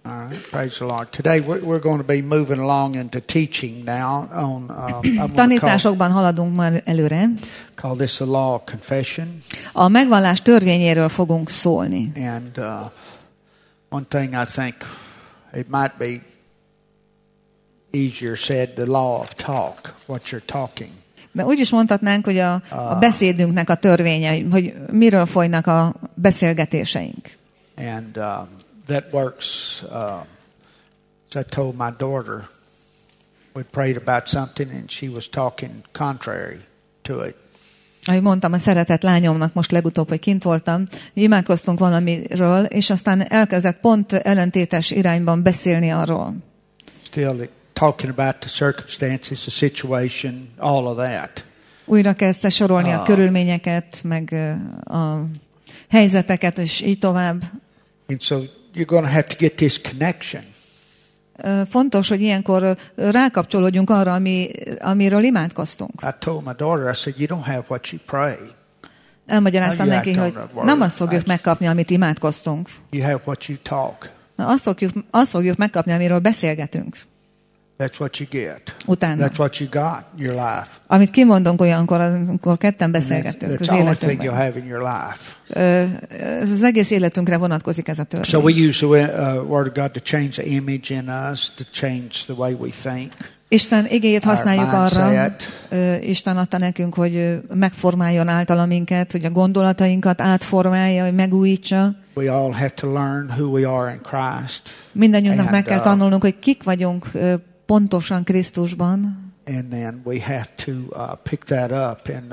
All right, praise the Lord. Today we're going to be moving along into teaching now on tanításokban haladunk már előre. Call this the law of confession. A megvallás törvényéről fogunk szólni. And one thing I think it might be easier said, the law of talk, what you're talking. De úgy is mondhatnánk, hogy a beszédünknek a törvénye, hogy miről folynak a beszélgetéseink. And that works. As I told my daughter, we prayed about something and she was talking contrary to it. Ahogy mondtam a szeretett lányomnak most legutóbb, hogy kint voltam, imádkoztunk valamiről, és aztán elkezdett pont ellentétes irányban beszélni arról. Still talking about the circumstances, the situation, all of that. Újra kezdte sorolni a körülményeket, meg a helyzeteket, és így tovább. And so you're going to have to get this connection. Fontos, hogy ilyenkor rákapcsolódjunk arra, amiről imádkoztunk. I told my daughter, I said, you don't have what you pray. Elmagyaráztam neki, hogy nem azt fogjuk megkapni, amit imádkoztunk. You have what you talk. Azt fogjuk megkapni, amiről beszélgetünk. That's what you get. Utána. That's what you got in your life. Amit kimondunk olyankor, amikor ketten beszélgetünk az az életünkben. That's the only thing életünkben. you'll have in your life. Az egész életünkre vonatkozik ez a törvény. So we use the word of God to change the image in us, to change the way we think. Isten igéjét használjuk arra, Isten adta nekünk, hogy megformáljon általa minket, hogy a gondolatainkat átformálja, hogy megújítsa. We all have to learn who we are in Christ. Mindannyiunknak meg kell tanulnunk, hogy kik vagyunk pontosan Krisztusban. And then we have to pick that up and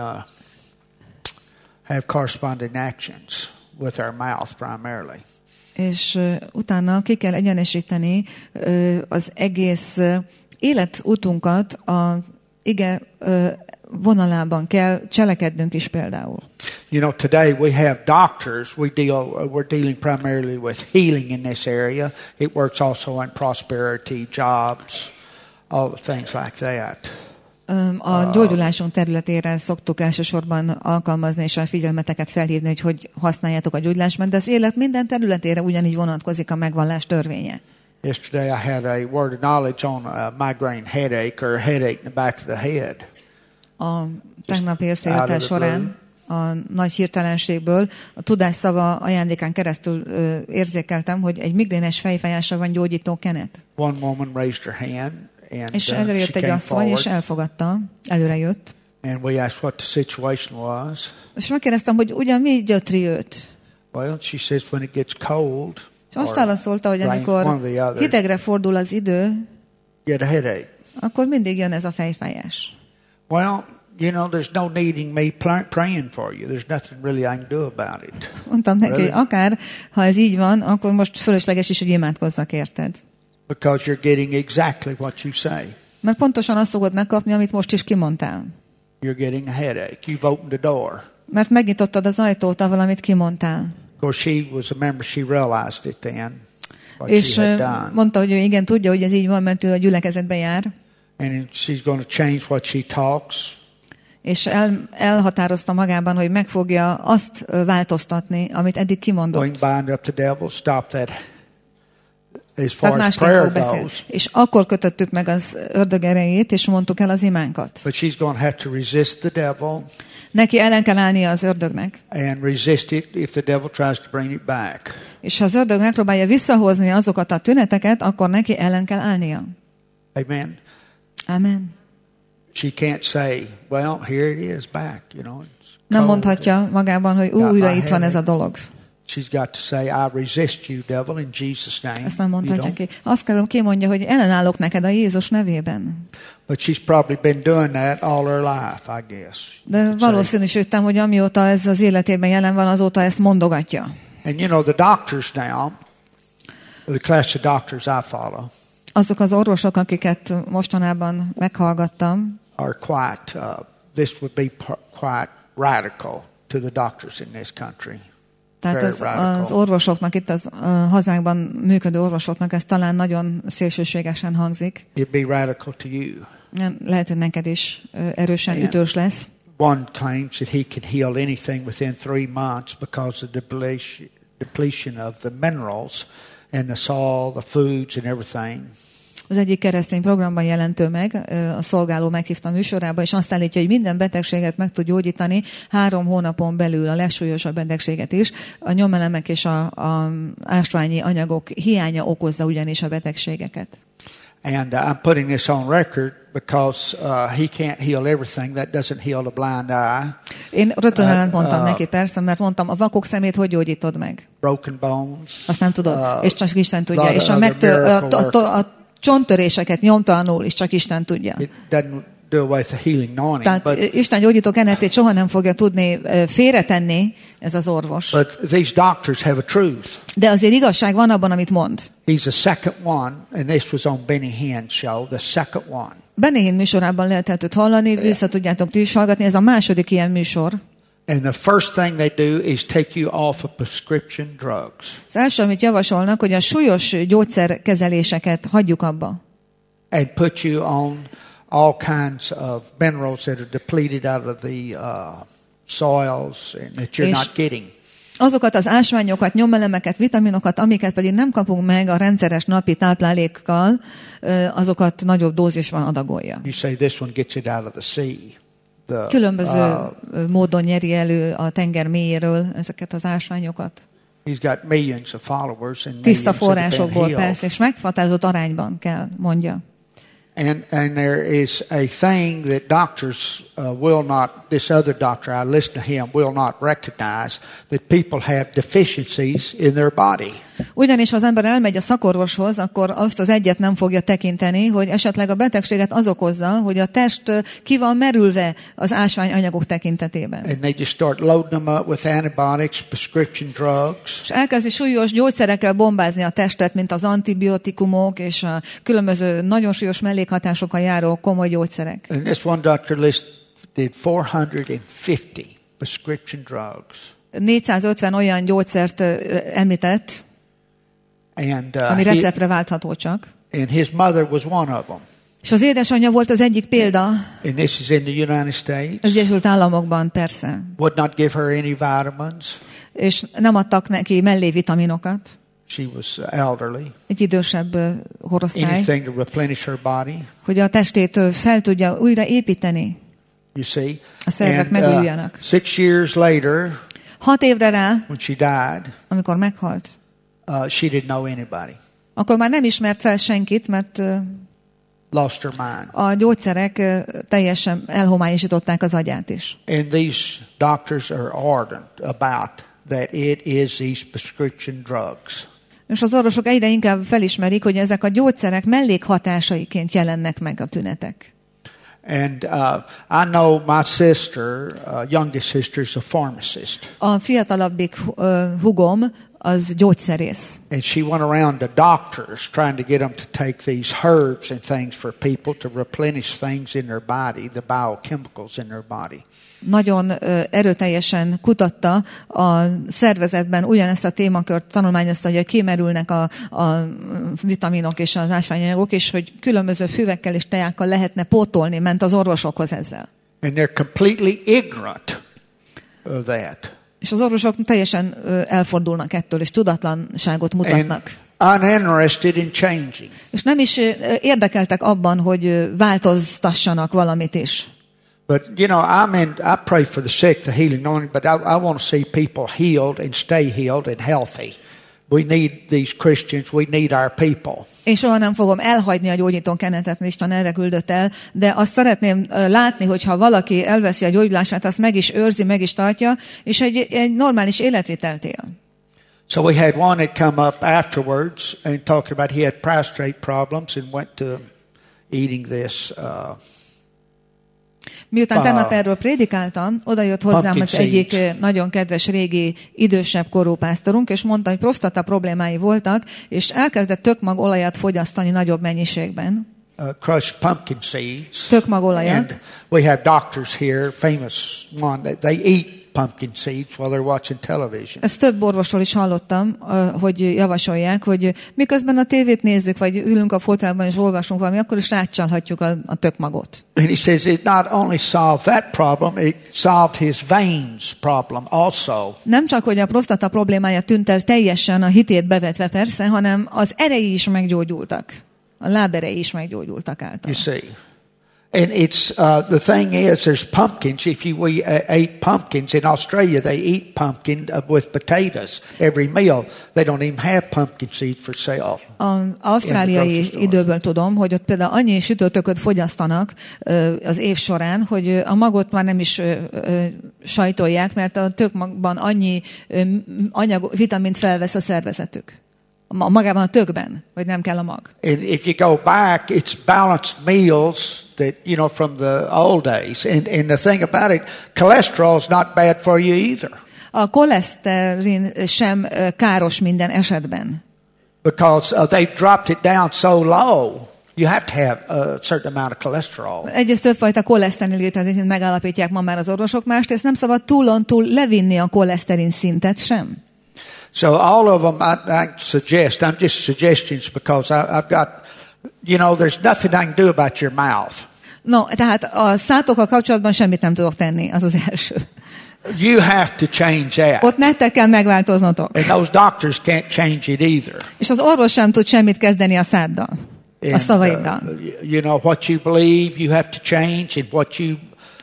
have corresponding actions with our mouth primarily. És utána ki kell egyenesíteni az egész életutunkat a ige vonalában kell cselekednünk is például. You know, today we have doctors. We're dealing primarily with healing in this area. It works also in prosperity, jobs, all the things like that. A gyógyulásunk területére szoktuk elsősorban alkalmazni, és a figyelmeteket felhívni, hogy használjátok a gyógyulást, de az élet minden területére ugyanígy vonatkozik a megvallás törvénye. Yesterday I had a word of knowledge on a migraine headache or a headache in the back of the head. A tegnapi összejöttel során a nagy hirtelenségből a tudásszava ajándékán keresztül érzékeltem, hogy egy migrénes fejfájásra van gyógyító kenet. One woman raised her hand and és előjött egy asszony, és elfogadta, előre jött. And we asked what the situation was. És megkérdeztem, hogy ugyan mi gyötri őt. Well, she says when it gets cold. És azt válaszolta, hogy amikor hidegre fordul az idő, get a headache. Akkor mindig jön ez a fejfájás. Well, you know, there's no needing me praying for you. There's nothing really I can do about it. Mondtam neki, hogy akár, ha ez így van, akkor most fölösleges is, hogy imádkozzak érted. Because you're getting exactly what you say. Mert pontosan azt fogod megkapni, amit most is kimondtál. You're getting a headache. You've opened the door. Mert megnyitottad az ajtót, avval, amit kimondtál. Of course, she was a member. She realized it then. És mondta, hogy ő igen tudja, hogy ez így van, mert ő a gyülekezetbe jár. And she's going to change what she talks. És elhatározta magában, hogy meg fogja azt változtatni, amit eddig kimondott. Bind up the devil, stop that. As far as prayer goes. És akkor kötöttük meg az ördög erejét, és mondtuk el az imánkat. But she's going to have to resist the devil. Neki ellen kell állnia az ördögnek. And resist it if the devil tries to bring it back. És ha az ördög megpróbálja visszahozni azokat a tüneteket, akkor neki ellen kell állnia. Amen. Amen. She can't say, well, here it is back, you know. Nem mondhatja magában, hogy újra itt van ez a dolog. She's got to say, I resist you, devil, in Jesus' name. Ezt nem mondhatja ki. Azt kell kimondja, hogy ellenállok neked a Jézus nevében. But she's probably been doing that all her life, I guess. De valószínűsítem, hogy amióta ez az életében jelen van, azóta ezt mondogatja. And you know, the doctors now, the class of doctors I follow, azok az orvosok, akiket mostanában meghallgattam, are quite, this would be quite radical to the doctors in this country. Tehát az orvosoknak, itt az hazánkban működő orvosoknak ez talán nagyon szélsőségesen hangzik. It'd be radical to you. Lehet, hogy neked is erősen ütős lesz. One claims that he can heal anything within 3 months because of the depletion of the minerals and the soil, the foods and everything. Az egyik keresztény programban jelentő meg, a szolgáló meghívta a műsorába, és azt állítja, hogy minden betegséget meg tud gyógyítani 3 hónapon belül, a legsúlyosabb betegséget is. A nyomelemek és a ásványi anyagok hiánya okozza ugyanis a betegségeket. And I'm putting this on record because he can't heal everything. That doesn't heal the blind eye. Én rögtön ellentmondtam neki, persze, mert mondtam, a vakok szemét hogy gyógyítod meg? Broken bones. Azt nem tudod, és csak Isten tudja. És a csonttöréseket nyomtalanul, és csak Isten tudja. It doesn't do away with the healing anointing. Tehát Isten gyógyító kenetét soha nem fogja tudni félretenni ez az orvos. But these doctors have a truth. De azért igazság van abban, amit mond. He's the second one, and this was on Benny Hinn's show, the second one. Benny Hinn műsorában lehetett őt hallani, vissza tudjátok ti is hallgatni, ez a második ilyen műsor. And the first thing they do is take you off of prescription drugs. Az első, amit javasolnak, hogy a súlyos gyógyszerkezeléseket hagyjuk abba. And put you on all kinds of minerals that are depleted out of the soils and that you're not getting. Azokat az ásványokat, nyomelemeket, vitaminokat, amiket pedig nem kapunk meg a rendszeres napi táplálékkal, azokat nagyobb dózisban adagolja. You say this one gets it out of the sea. Különböző módon nyeri elő a tenger mélyéről ezeket az ásványokat. He's got millions of followers and tiszta millions that have been forrásokból healed. persze, és meghatározott arányban kell, mondja. And there is a thing that doctors will not, this other doctor, I listen to him, will not recognize, that people have deficiencies in their body. Ugyanis ha az ember elmegy a szakorvoshoz, akkor azt az egyet nem fogja tekinteni, hogy esetleg a betegséget az okozza, hogy a test ki van merülve az ásványanyagok tekintetében. And they just start loading them up with antibiotics, prescription drugs. És elkezdi súlyos gyógyszerekkel bombázni a testet, mint az antibiotikumok és a különböző nagyon súlyos mellékhatásokkal járó komoly gyógyszerek. And this one doctor listed 450 prescription drugs. 450 olyan gyógyszert említett, And, ami receptre váltható csak. and his mother was one of them. És az édesanyja volt az egyik példa, And this is in the United States. az Egyesült Államokban persze. Would not give her any vitamins. És nem adtak neki mellévitaminokat. She was elderly. Egy idősebb korosztály, Anything to replenish her body. hogy a testét fel tudja újra építeni, You see. a szervek And megújuljanak. 6 years later, 6 évre rá, when she died, amikor meghalt, she didn't know anybody. akkor már nem ismert fel senkit, mert Lost her mind. a gyógyszerek teljesen elhomályosították az agyát is. And these doctors are ardent about that it is these prescription drugs. És az orvosok egyre inkább felismerik, hogy ezek a gyógyszerek mellékhatásaiként jelennek meg a tünetek. And I know my sister, youngest sister, is a pharmacist. A fiatalabbik hugom az gyógyszerész. And she went around to doctors trying to get them to take these herbs and things for people to replenish things in their body, the biochemicals in their body. Nagyon erőteljesen kutatta a szervezetben ugyanezt a témakört, tanulmányozta, hogy kimerülnek a vitaminok és az ásványanyagok, és hogy különböző füvekkel és teákkal lehetne pótolni, ment az orvosokhoz ezzel. And they're completely ignorant of that. És az orvosok teljesen elfordulnak ettől, és tudatlanságot mutatnak. And uninterested in changing. És nem is érdekeltek abban, hogy változtassanak valamit is. But, you know, I pray for the sick, the healing anointing, but I want to see people healed and stay healed and healthy. We need these Christians, we need our people. Én soha nem fogom elhagyni a gyógyító kenetet, mert Isten erre küldött el, de azt szeretném látni, hogyha valaki elveszi a gyógyulását, azt meg is őrzi, meg is tartja, és egy normális életvitelt él. So we had one that come up afterwards and talked about he had prostate problems and went to eating this Miután tegnap erről prédikáltam, oda jött hozzám az egyik nagyon kedves régi, idősebb korú pásztorunk, és mondta, hogy prostata problémái voltak, és elkezdett tökmagolajat fogyasztani nagyobb mennyiségben. Crushed pumpkin seeds. Tökmagolajat. And we have doctors here, famous one, they eat pumpkin seeds while they're watching television. Ezt több orvosról is hallottam, hogy javasolják, hogy miközben a tévét nézzük, vagy ülünk a fotelben és olvasunk valami, akkor is rácsalhatjuk a tökmagot. And he says it not only solved that problem, it solved his veins problem also. Nem csak, hogy a prostata problémája tűnt el teljesen a hitét bevetve persze, hanem az erei is meggyógyultak. A láberei is meggyógyultak által. You see. And it's the thing is, there's pumpkins. If we ate pumpkins in Australia, they eat pumpkin with potatoes every meal. They don't even have pumpkin seed for sale. Az ausztráliai időből tudom, hogy ott például annyi sütőtököt fogyasztanak az év során, hogy a magot már nem is sajtolják, mert a tökmagban annyi vitamint felvesz a szervezetük. Magában a tökben, hogy nem kell a mag. And if you go back, it's balanced meals that, from the old days. And the thing about it, cholesterol is not bad for you either. A koleszterin sem káros minden esetben. Because they dropped it down so low, you have to have a certain amount of cholesterol. Egyrészt többfajta koleszterin létezik, megállapítják ma már az orvosok, másrészt nem szabad túlontúl levinni a koleszterin szintet sem. So all of them, I suggest, I'm just suggestions because I've got, there's nothing I can do about your mouth. No, tehát a szátokkal kapcsolatban semmit nem tudok tenni, az az első. You have to change that. Ott nektek kell megváltoznotok. And those doctors can't change it either. És az orvos sem tud semmit kezdeni a száddal, a szavaiddal. What you believe, you have to change, and what you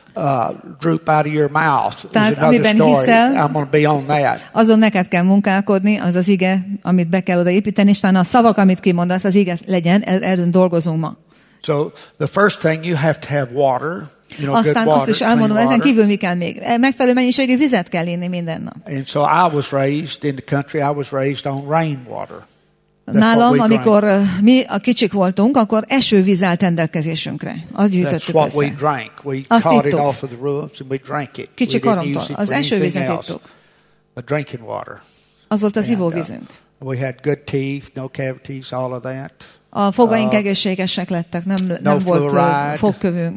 droop out of your mouth. Tehát amiben hiszel, I'm going to be on that. Azon neked kell munkálkodni, az az ige, amit be kell oda építeni, és talán a szavak, amit kimondasz, az ige legyen, erről dolgozunk ma. So the first thing you have to have water. Aztán azt is elmondom, ezen kívül mi kell még? Megfelelő mennyiségű vizet kell inni minden nap. And so I was raised in the country, I was raised on rainwater. Nálam, amikor mi a kicsik voltunk, akkor esővíz állt rendelkezésünkre. Azt gyűjtöttük össze. Azt ittuk. Kicsi koromtól. Az esővizet ittuk. Az volt az ivóvízünk. A fogaink egészségesek lettek, nem volt fogkövünk.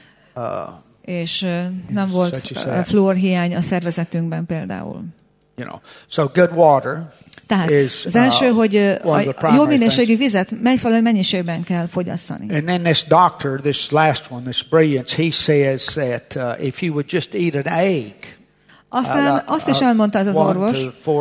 És nem volt fluorhiány a szervezetünkben például. So good water. Tehát az első, hogy a jó minőségű vizet megfelelő mennyiségben kell fogyasztani. And then this doctor, this last one, this brilliance, he says that if you would just eat an egg. Aztán azt is elmondta ez az orvos,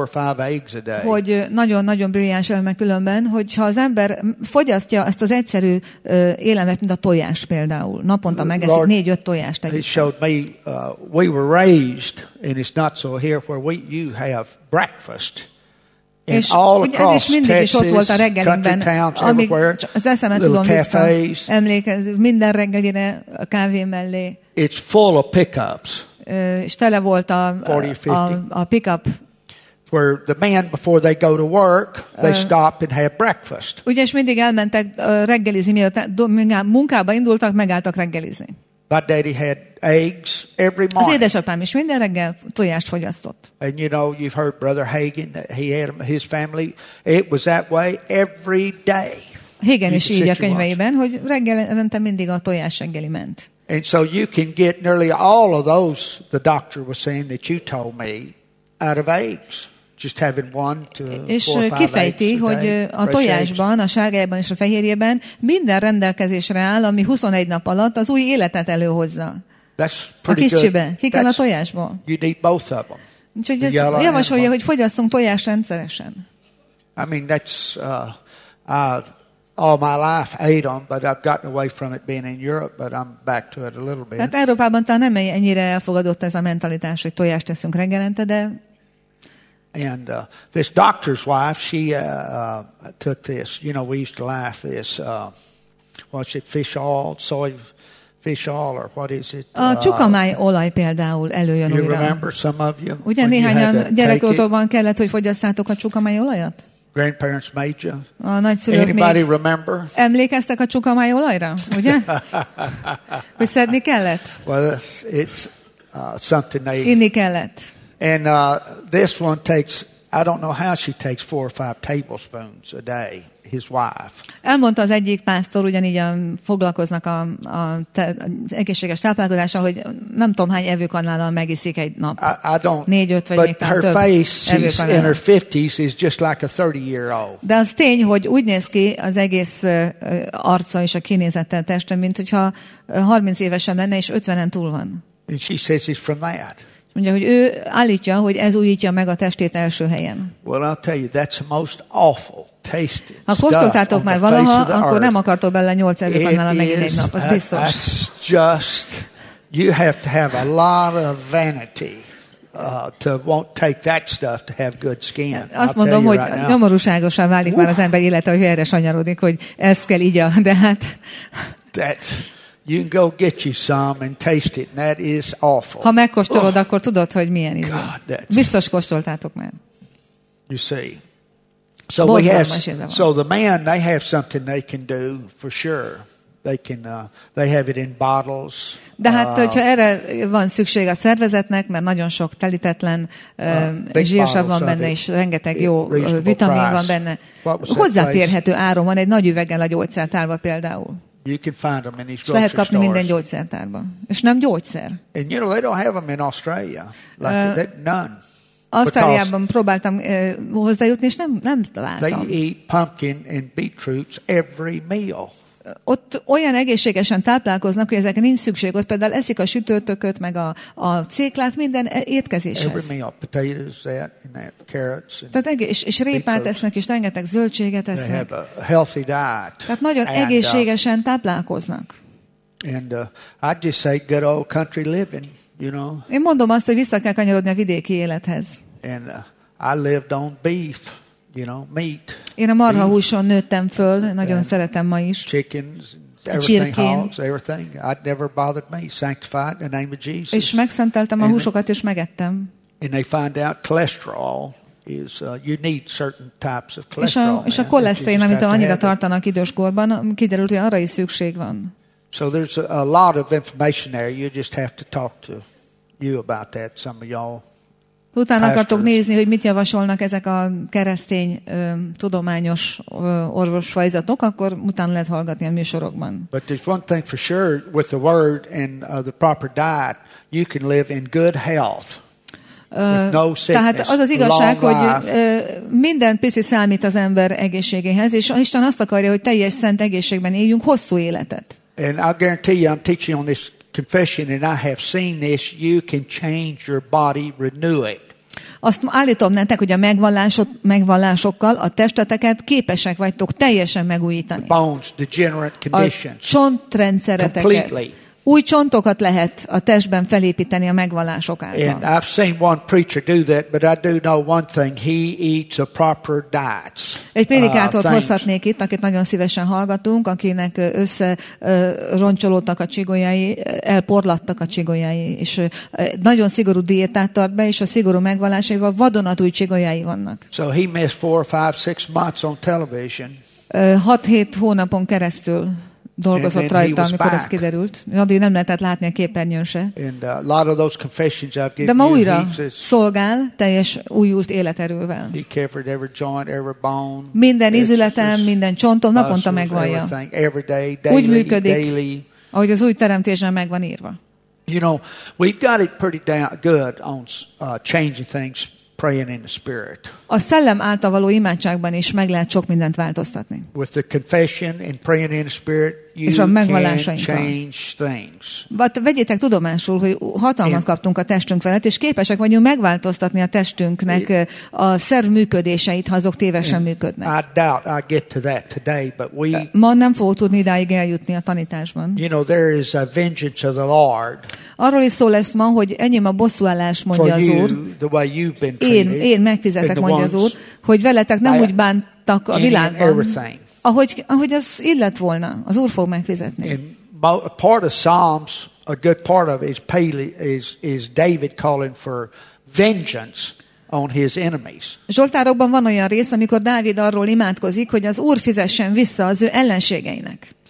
hogy nagyon-nagyon brilliáns elme különben, hogyha az ember fogyasztja ezt az egyszerű élelmet, mint a tojás például, naponta megeszik 4-5 tojást. He showed me, we were raised, and it's not so here, where you have breakfast. És ugye ez is mindig is ott volt a reggelinkben, amíg az eszemet tudom vissza, emlékezni, minden reggelire a kávé mellé. It's full of pickups. És tele volt a pickup. Where the men, before they go to work, they stop and have breakfast. Ugye, és mindig elmentek reggelizni, mielőtt munkába indultak, megálltak reggelizni. My daddy had eggs every morning. Az édesapám is minden reggel tojást fogyasztott. And you've heard Brother Hagin, he had his family. It was that way every day. Hagin is így a könyveiben, hogy reggelente mindig a tojás reggeli ment. And so you can get nearly all of those, the doctor was saying that you told me, out of eggs. Just having 1 to 4 or 5 és kifejti, hogy a tojásban, a sárgájában és a fehérjében minden rendelkezésre áll, ami 21 nap alatt az új életet előhozza. A kicsibe. Ki kell a tojásból. You need both of them. Úgyhogy ez javasolja, hogy fogyasszunk tojást rendszeresen. I mean, that's all my life ate them, but I've gotten away from it being in Europe, but I'm back to it a little bit. Hát Európában talán nem ennyire elfogadott ez a mentalitás, hogy tojást teszünk reggelente, de and this doctor's wife, she took this. We used to laugh this. What's it? Fish oil, soy fish oil, or what is it? A csukamáj olaj például előjön újra. You remember some of you? Ugye néhányan gyerekkorban kellett, hogy fogyasszátok a csukamáj olajat? Grandparents made you. A nagyszülők még remember? Emlékeztek a csukamáj olajra, ugye? Hogy szedni kellett? Well, it's something they inni kellett. And this one takes, I don't know how she takes 4 or 5 tablespoons a day his wife. Elmondta az egyik pásztor, ugyanígy foglalkoznak az egészséges táplálkozással, hogy nem tudom hány evőkanállal megiszik egy nap. I don't. 4-5 vagy még But her több face, she's in evőkanállal. her 50s, is just like a 30-year-old. De az tény, hogy úgy néz ki az egész arca és a kinézettel teste, mint hogyha 30 évesen lenne, és 50-en túl van. And she says it's from that. Mondja, hogy ő állítja, hogy ez újítja meg a testét első helyen. Well, I'll tell you, that's the most awful tasting Ha stuff kóstoltátok on már the face valaha, of the akkor earth. nem akartok bele 8 evőkanállal megint egy nap, az biztos. That's just, you have to have a lot of vanity to won't take that stuff to have good skin. Azt I'll mondom, tell hogy you right now. nyomorúságosan válik már az ember élete, hogy erre sanyarodik, hogy ez kell így, de hát That you can go get you some and taste it, and that is awful. ha megkóstolod, akkor tudod, hogy milyen ízű. God, that's- Biztos kóstoltátok már. You see. So we have. Borzalmas íze van. So the men, they have something they can do for sure. They have it in bottles. De hát, hogyha erre van szükség a szervezetnek, mert nagyon sok telítetlen big zsírsav van bottles of benne, it. és rengeteg jó Reasonable vitamin price. van benne. What was that Hozzáférhető áron van egy nagy üveggel a gyógyszertárba például. You can find them in these És lehet grocery kapni minden stores. gyógyszertárban. És nem gyógyszer. And you know they don't have them in Australia. Like none. Ausztráliában próbáltam hozzájutni, és nem They találtam. eat pumpkin and beetroots every meal. Ott olyan egészségesen táplálkoznak, hogy ezekre nincs szükség. Ott például eszik a sütőtököt, meg a céklát minden étkezéshez. Every meal, potatoes, that and that, carrots. And Tehát és répát beetroot. esznek, és rengeteg zöldséget They esznek. have a healthy diet. Tehát nagyon And, egészségesen táplálkoznak. And I'd just say good old country living, you know. Én mondom azt, hogy vissza kell kanyarodni a vidéki élethez. And I lived on beef, you know, meat, Én a marhahúson nőttem föl, nagyon szeretem ma is. chickens, everything, Csirkén. hogs, everything. It never bothered me. Sanctified in the name of Jesus. És megszenteltem a húsokat, és megettem. And they find out cholesterol is you need certain types of cholesterol. És a man, koleszterin, that you just amitől have to annyira have it. tartanak időskorban, kiderült, hogy arra is szükség van. So there's a lot of information there. You just have to talk to you about that. Some of y'all. Utána akartok Pastors. nézni, hogy mit javasolnak ezek a keresztény tudományos orvosfajzatok, akkor utána lehet hallgatni a műsorokban. But there's one thing for sure: with the Word and the proper diet, you can live in good health. With no sickness, Tehát az az igazság, long hogy life. minden pici számít az ember egészségéhez, és Isten azt akarja, hogy teljes szent egészségben éljünk hosszú életet. And I'll guarantee you, I'm teaching on this confession, and I have seen this. You can change your body, renew it. Azt állítom nektek, hogy a megvallásokkal a testeteket képesek vagytok teljesen megújítani. Bones, degenerate A conditions. csontrendszereteket. Completely. Új csontokat lehet a testben felépíteni a megvallások And által. I've seen one preacher do that, but I do know one thing: he eats a proper diet. Egy prédikátort things. hozhatnék itt, akit nagyon szívesen hallgatunk, akinek összeroncsolódtak a csigolyái, elporlattak a csigolyái, és nagyon szigorú diétát tart be, és a szigorú megvallásaival vadonatúj csigolyái vannak. So he missed 4, 5, 6 months on television. 6-7 hónapon keresztül dolgozott And then he rajta, was amikor ez back. kiderült. Addig nem lehetett látni a képernyőn se. And a lot of those confessions I've De given ma you, újra he says szolgál teljes újult életerővel. he covered every joint, every bone. Minden it's ízületem, just minden csontom naponta muscles, megvallja. everything, every day, Úgy daily, működik, daily. ahogy az új teremtésben meg van írva. You know, we've got it pretty good on changing things, praying in the Spirit. A szellem által való imádságban is meg lehet sok mindent változtatni. With the confession and praying in the Spirit, És a you can megvallásainkkal. change things. Vegyétek tudomásul, hogy hatalmat kaptunk a testünk felett, és képesek vagyunk megváltoztatni a testünknek a szerv működéseit, ha azok tévesen működnek. I doubt I get to that today, but we, Ma nem fogok tudni idáig eljutni a tanításban. you know, there is a vengeance of the Lord Arról is szó lesz ma, hogy enyém a bosszúállás, mondja for az Úr. you, the way you've been treated. Én megfizetek, and the mondja az Úr, ones hogy veletek nem by úgy bántak a any and világban, everything. ahogy az illet volna. Az Úr fog megfizetni. And part of Psalms, a good part of it is David calling for vengeance on his enemies. Zsoltárokban van olyan rész, amikor Dávid arról imádkozik, hogy az Úr fizessen vissza az ő ellenségeinek.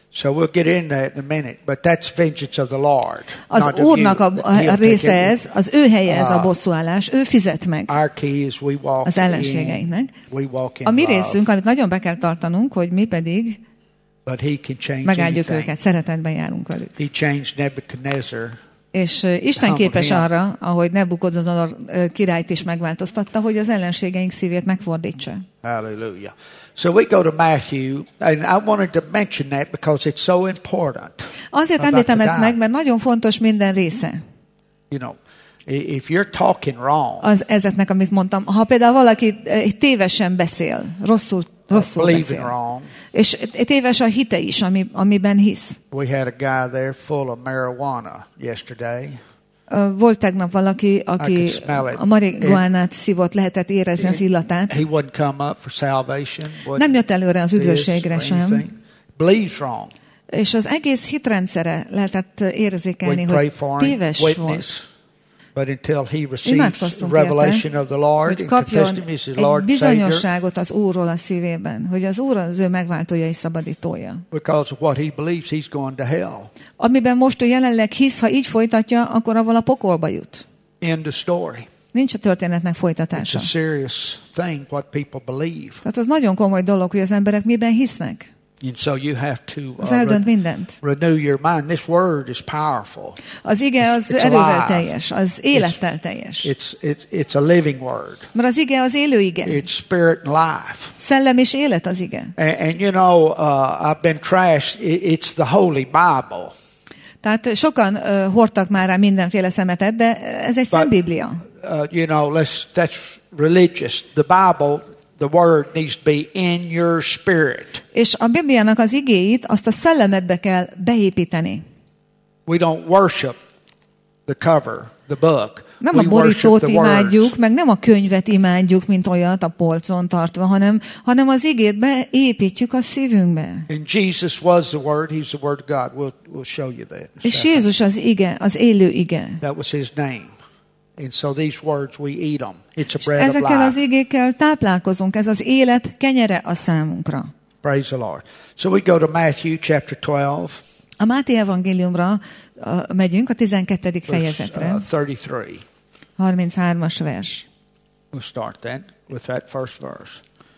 So we'll get in that in a minute, but that's vengeance of the Lord. Az Úrnak a része ez, az ő helye ez a bosszúállás, ő fizet meg Our key is we walk az ellenségeinknek. we walk in A mi love. részünk, amit nagyon be kell tartanunk, hogy mi pedig But he can change megáldjuk anything. őket, szeretetben járunk velük. He changed Nebuchadnezzar. És Isten képes arra, ahogy Nebukadnezar királyt is megváltoztatta, hogy az ellenségeink szívét megfordítsa. Hallelujah. So we go to Matthew, and I wanted to mention that because it's so important. Azért említem ezt meg, mert nagyon fontos minden része. You know, if you're talking wrong, Az ezeknek, amit mondtam. Ha például valaki tévesen beszél, rosszul believing beszél, wrong, és téves a hite is, amiben hisz. we had a guy there full of marijuana yesterday. Volt tegnap valaki, aki a marihuánát szívott, lehetett érezni az illatát. He wouldn't come up for salvation. Nem jött előre az üdvösségre sem. Believes wrong. És az egész hitrendszere lehetett érzékelni, We pray hogy for him, téves volt. witness. But until he receives Imádkoztunk revelation érte, of the Lord hogy and kapjon confessed him as his egy Lord and Savior, bizonyosságot az Úrról a szívében, hogy az Úr az ő megváltója és szabadítója. because of what he believes, he's going to hell. Amiben most ő jelenleg hisz, ha így folytatja, akkor avval a pokolba jut. End of story. Nincs a történetnek It's folytatása. a serious thing what people believe. Tehát az nagyon komoly dolog, hogy az emberek miben hisznek. And so you have to Az eldönt mindent. renew your mind. This word is powerful. Az ige az It's erővel alive. teljes, az élettel teljes. It's a living word. Mert az ige az élő ige. It's spirit and life. Szellem és élet az ige. And you know, I've been trashed. It's the Holy Bible. Tehát sokan hordtak már rá mindenféle szemetet, de ez egy szentbiblia. You know, that's religious. The Bible, the word needs to be in your spirit. És a Bibliának az igéit azt a szellemedbe kell beépíteni. We don't worship the cover, the book. Nem We a borítót worship the imádjuk, words. meg nem a könyvet imádjuk, mint olyat a polcon tartva, hanem az igét beépítjük a szívünkbe. And Jesus was the Word. He's the Word of God. We'll show you that. És Jézus az ige, az élő ige. That was His name. And so these words, we eat them. It's a bread of Ezekkel az life. igékkel táplálkozunk, ez az élet kenyere a számunkra. Praise the Lord. So we go to Matthew chapter 12, A Máté evangéliumra megyünk, a 12. verse fejezetre, 33. 33-as vers. We'll start then with that first verse.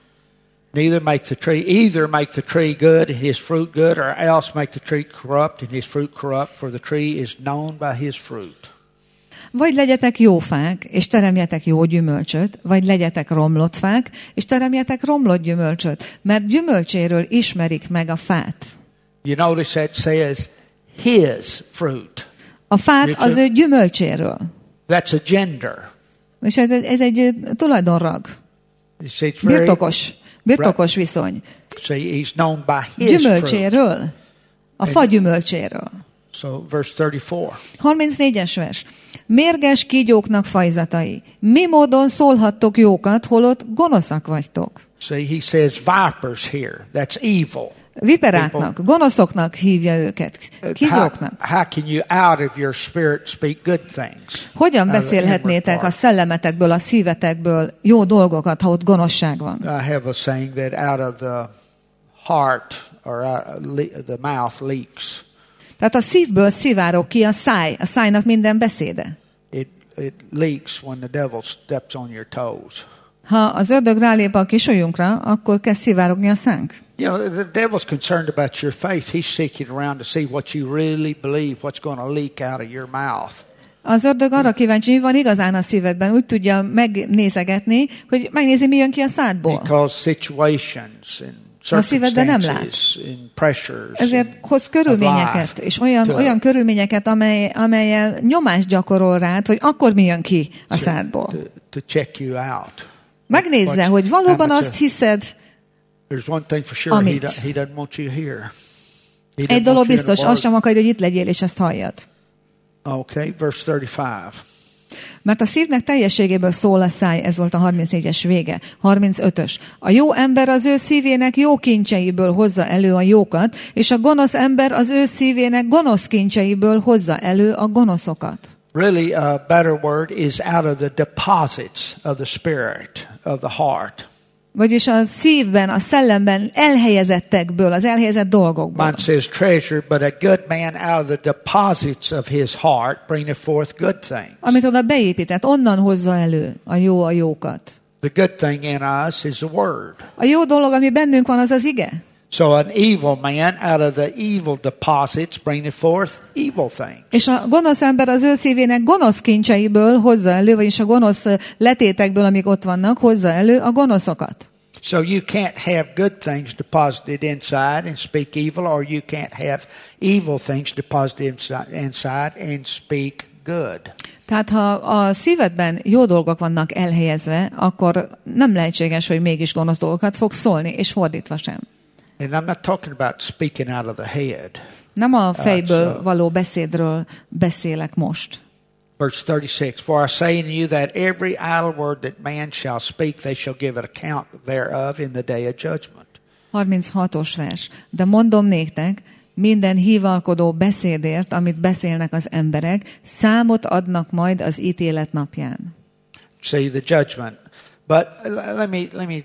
Either make the tree good and his fruit good, or else make the tree corrupt and his fruit corrupt, for the tree is known by his fruit. Vagy legyetek jó fák, és teremjetek jó gyümölcsöt, vagy legyetek romlott fák, és teremjetek romlott gyümölcsöt, mert gyümölcséről ismerik meg a fát. You notice that says his fruit. A fát az ő gyümölcséről. That's a gender. És ez egy tulajdonrag. See, it's very, Birtokos viszony. see, he's known by his fruit. Gyümölcséről. A fa gyümölcséről. So, verse 34. 34-es vers. Mérges kígyóknak fajzatai. Mi módon szólhattok jókat, holott gonoszak vagytok? See, he says vipers here. That's evil. Viperáknak, gonoszoknak hívja őket. Kígyóknak. How can you out of your spirit speak good things? Hogyan beszélhetnétek a szellemetekből, a szívetekből jó dolgokat, ha ott gonoszság van? I have a saying that out of the heart or the mouth leaks. Tehát a szívből szivárog ki a száj. A szájnak minden beszéde. It leaks when the devil steps on your toes. Ha az ördög rálép a kis ujjunkra, akkor kezd szivárogni a szánk. You know, the devil's concerned about your faith. He's seeking around to see what you really believe, what's going to leak out of your mouth. Az ördög arra kíváncsi, mi van igazán a szívedben. Úgy tudja megnézegetni, hogy megnézi, mi jön ki a szádból. Because situations and a szívedben nem lát. Ezért hoz körülményeket, és olyan körülményeket, amelyel nyomást gyakorol rád, hogy akkor mi jön ki a szádból. Megnézze, hogy valóban azt hiszed, amit. Egy dolog biztos, azt sem akarja, hogy itt legyél, és ezt halljad. Okay, verse 35. Mert a szívnek teljességéből szól a száj, ez volt a 34-es vége. 35-ös. A jó ember az ő szívének jó kincseiből hozza elő a jókat, és a gonosz ember az ő szívének gonosz kincseiből hozza elő a gonoszokat. Really, a better word is out of the deposits of the spirit, of the heart. Vagyis a szívben, a szellemben elhelyezettekből, az elhelyezett dolgokból. Mine says treasure, but a good man out of the deposits of his heart bringeth forth good things. Amit oda beépített, onnan hozza elő a jókat. The good thing in us is the word. A jó dolog, ami bennünk van, az az ige. So an evil man out of the evil deposits bringeth forth evil things. És a gonosz ember az ő szívének gonosz kincseiből hozza elő, vagyis a gonosz letétekből, amik ott vannak, hozza elő a gonoszokat. So you can't have good things deposited inside and speak evil, or you can't have evil things deposited inside and speak good. Tehát ha a szívedben jó dolgok vannak elhelyezve, akkor nem lehetséges, hogy mégis gonosz dolgokat fogsz szólni, és fordítva sem. And I'm not talking about speaking out of the head. Nem a fejből való beszédről beszélek most. Verse 36, For I say unto you that every idle word that man shall speak, they shall give an account thereof in the day of judgment. 36-os vers. De mondom néktek, minden hívalkodó beszédért, amit beszélnek az emberek, számot adnak majd az ítélet napján. See the judgment. But let me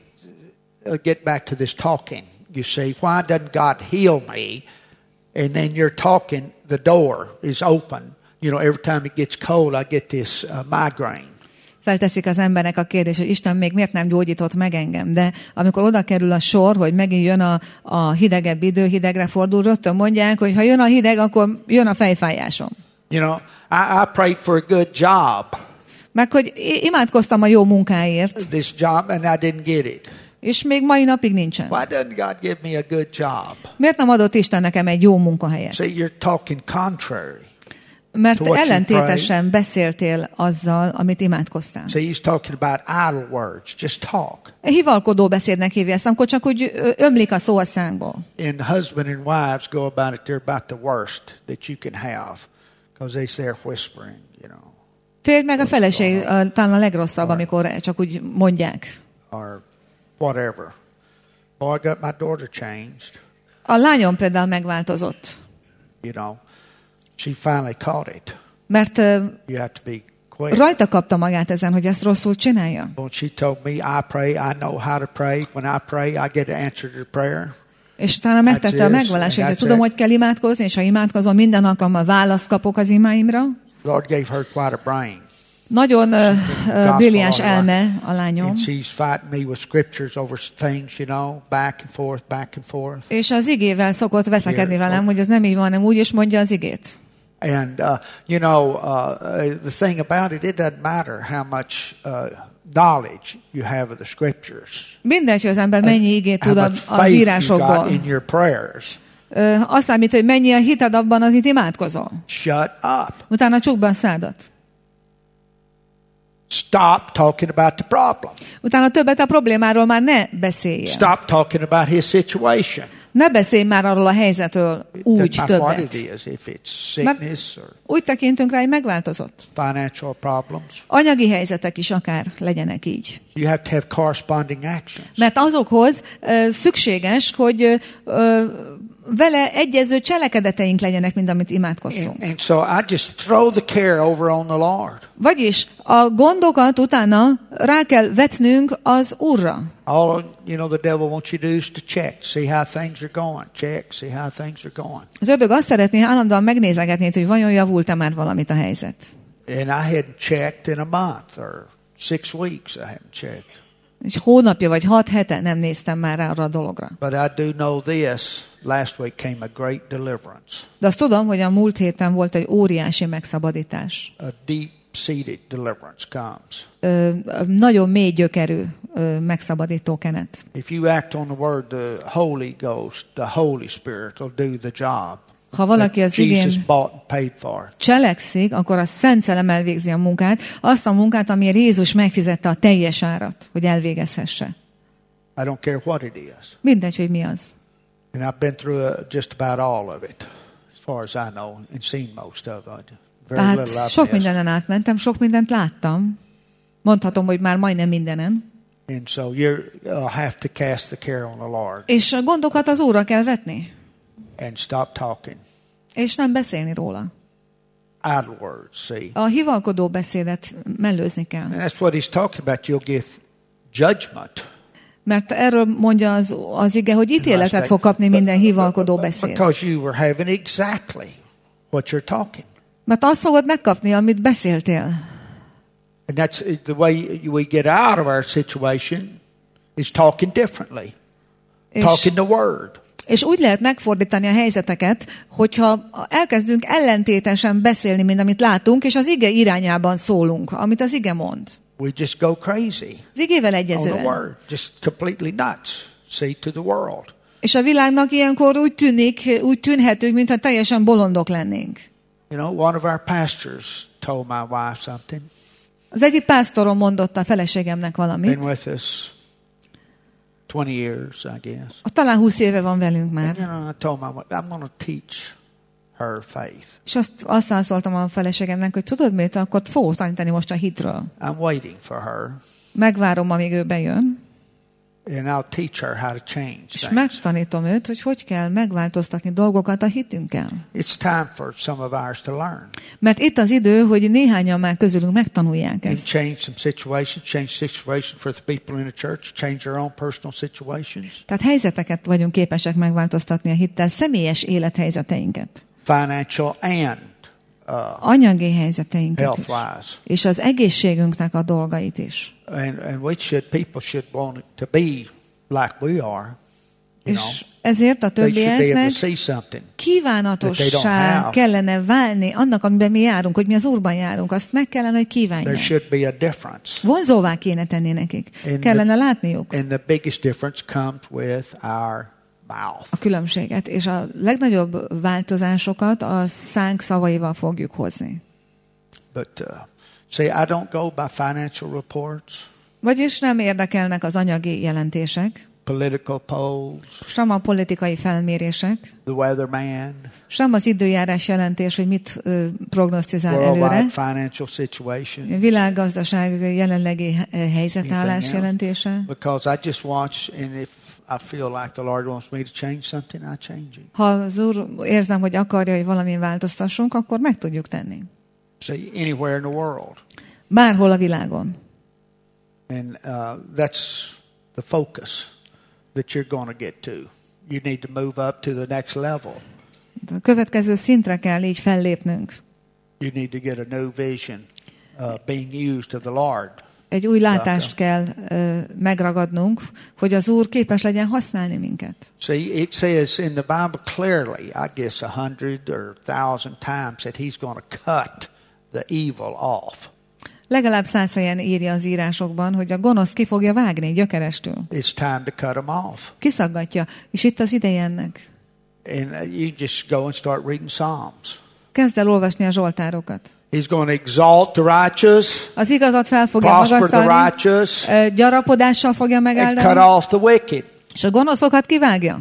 get back to this talking. You see, why doesn't God heal me? And then you're talking, the door is open. You know, every time it gets cold, I get this migraine. Felteszik az emberek a kérdést, hogy Isten még miért nem gyógyított meg engem. De amikor oda kerül a sor, hogy megint jön a hidegebb idő, hidegre fordul, rögtön mondják, hogy ha jön a hideg, akkor jön a fejfájásom. You know, I prayed for a good job. Meg hogy imádkoztam a jó munkáért. This job, and I didn't get it. És még mai napig nincsen. Why doesn't God give me a good job? Miért nem adott Isten nekem egy jó munkahelyet? See, you're talking contrary. Mert ellentétesen beszéltél azzal, amit imádkoztál. See, he's talking about idle words. Just talk. Hivalkodó beszédnek hívja ezt, amikor csak úgy ömlik a szó a szánkból. And husband and wives go about it, they're about the worst that you can have. Because they're whispering, you know. Férj meg a feleség talán a legrosszabb, amikor csak úgy mondják. Or whatever. Oh, I got my daughter changed. A lányom például megváltozott. You know, she finally caught it. Mert You have to be quick. rajta kapta magát ezen, hogy ezt rosszul csinálja. When she told me, I pray, I know how to pray. When I pray, I get an answer to prayer. És talán megtette a megvallását, hogy tudom, hogy kell imádkozni, és ha imádkozom, minden alkalommal választ kapok az imáimra. Lord gave her quite a brain. Nagyon brilliáns elme a lányom. And she's fighting me with scriptures over things, you know, back and forth, back and forth. És az igével szokott veszekedni velem, hogy ez nem így van, hanem úgy is mondja az igét. And, you know, the thing about it, it doesn't matter how much knowledge you have of the scriptures. Mindegy, hogy az ember mennyi igét tud az faith írásokból. you got in your prayers. Azt számít, hogy mennyi a hited abban, amit imádkozol. Shut up. Utána csukd be a szádat. Stop talking about the problem. Utána többet a problémáról már ne beszéljen. Stop talking about his situation. Ne beszélj már arról a helyzetről úgy Doesn't matter what többet. it is, if it's sickness or Úgy tekintünk rá, hogy megváltozott. financial problems. Anyagi helyzetek is akár legyenek így. You have to have corresponding actions. Mert azokhoz szükséges, hogy vele egyező cselekedeteink legyenek, mint amit imádkoztunk. And so I just throw the care over on the Lord. Vagyis a gondokat utána rá kell vetnünk az Úrra. All you know, the devil wants you to do is to check, see how things are going. Check, see how things are going. Az ördög azt szeretné, állandóan megnézegetni, hogy vajon javult-e már valamit a helyzet. And I hadn't checked in a month or 6 weeks. I haven't checked. Egy hónapja vagy 6 hete nem néztem már arra a dologra. But I do know this. Last week came a great deliverance. De azt tudom, hogy a múlt héten volt egy óriási megszabadítás. A deep-seated deliverance comes. Nagyon mély gyökerű megszabadító kenet. If you act on the word, the Holy Ghost, the Holy Spirit will do the job. Ha valaki az Jesus igén bought and paid for. cselekszik, akkor a Szent Szellem elvégzi a munkát, azt a munkát, amiért Jézus megfizette a teljes árat, hogy elvégezhesse. I don't care what it is. Mindegy, hogy mi az. And I've been through just about all of it, as far as I know, and seen most of it. Very little Tehát I've sok missed. mindenen átmentem, sok mindent láttam. Mondhatom, hogy már majdnem mindenen. And so you have to cast the care on the Lord És a gondokat az Úrra kell vetni, and stop talking. és nem beszélni róla. Idle words, see. A hivalkodó beszédet mellőzni kell. And that's what he's talking about. You'll give judgment. Mert erről mondja az ige, hogy ítéletet fog kapni minden hívalkodó beszéd. Because you were having exactly what you're talking. Mert azt fogod megkapni, amit beszéltél. And that's the way we get out of our situation is talking differently. Talking the word. És úgy lehet megfordítani a helyzeteket, hogyha elkezdünk ellentétesen beszélni, mint amit látunk, és az ige irányában szólunk, amit az ige mond. We just go crazy. Az igével On the egyezően. word. Just completely nuts. See to the world. És a világnak ilyenkor úgy tűnhetünk, mintha teljesen bolondok lennénk. You know, one of our pastors told my wife something. Az egyik pásztorom mondotta a feleségemnek valamit. Been with us 20 years, I guess. Talán 20 éve van velünk már. And, you know, I told my wife, I'm going to teach her faith. És azt válaszoltam a feleségemnek, hogy tudod mit, akkor fogok tanítani most a hitről. I'm waiting for her. Megvárom, amíg ő bejön, And I'll teach her how to change és things. megtanítom őt, hogy kell megváltoztatni dolgokat a hitünkkel. It's time for some of ours to learn. Mert itt az idő, hogy néhányan már közülünk megtanulják And ezt. change some situations, change situations for the people in the church, change their own personal situations. Tehát helyzeteket vagyunk képesek megváltoztatni a hittel, személyes élethelyzeteinket, Financial and anyagi helyzeteinket is, health-wise. és az egészségünknek a dolgait is. And people should want to be like we are. You know, És ezért a they should be able többieknek to see something. kívánatossá kellene válni annak, amiben mi járunk, hogy mi az Úrban járunk, azt meg kellene, hogy There kívánják. should be a difference. Vonzóvá kéne tenni nekik. Kellene látniuk And the biggest difference comes with our mouth. a különbséget, és a legnagyobb változásokat a szánk szavaival fogjuk hozni. But see, I don't go by financial reports, Vagyis nem érdekelnek az anyagi jelentések, political polls, sem a politikai felmérések, the weatherman, sem az időjárás jelentés, hogy mit prognosztizál előre, worldwide financial situation. a világgazdaság jelenlegi helyzetállás Anything else? jelentése. Because I just watch, and if I feel like the Lord wants me to change something, I change it. Ha az Úr érzem, hogy akarja, hogy valamin változtassunk, akkor meg tudjuk tenni. See, anywhere in the world. Bárhol a világon. And that's the focus that you're going to get to. You need to move up to the next level. A következő szintre kell így fellépnünk. You need to get a new vision being used of the Lord. Egy új látást kell megragadnunk, hogy az Úr képes legyen használni minket. See, it says in the Bible clearly, I guess 100 or 1,000 times that He's going to cut the evil off. Legalább 100 helyen írja az írásokban, hogy a gonosz ki fogja vágni gyökerestől. It's time to cut them off. Kiszaggatja, és itt az ideje ennek. And you just go and start reading Psalms. Kezd el olvasni a zsoltárokat. He's going to exalt the righteous, Az igazat fel fogja prosper the magasztalni, righteous, gyarapodással fogja and cut megáldani, off the wicked. és a gonoszokat kivágja.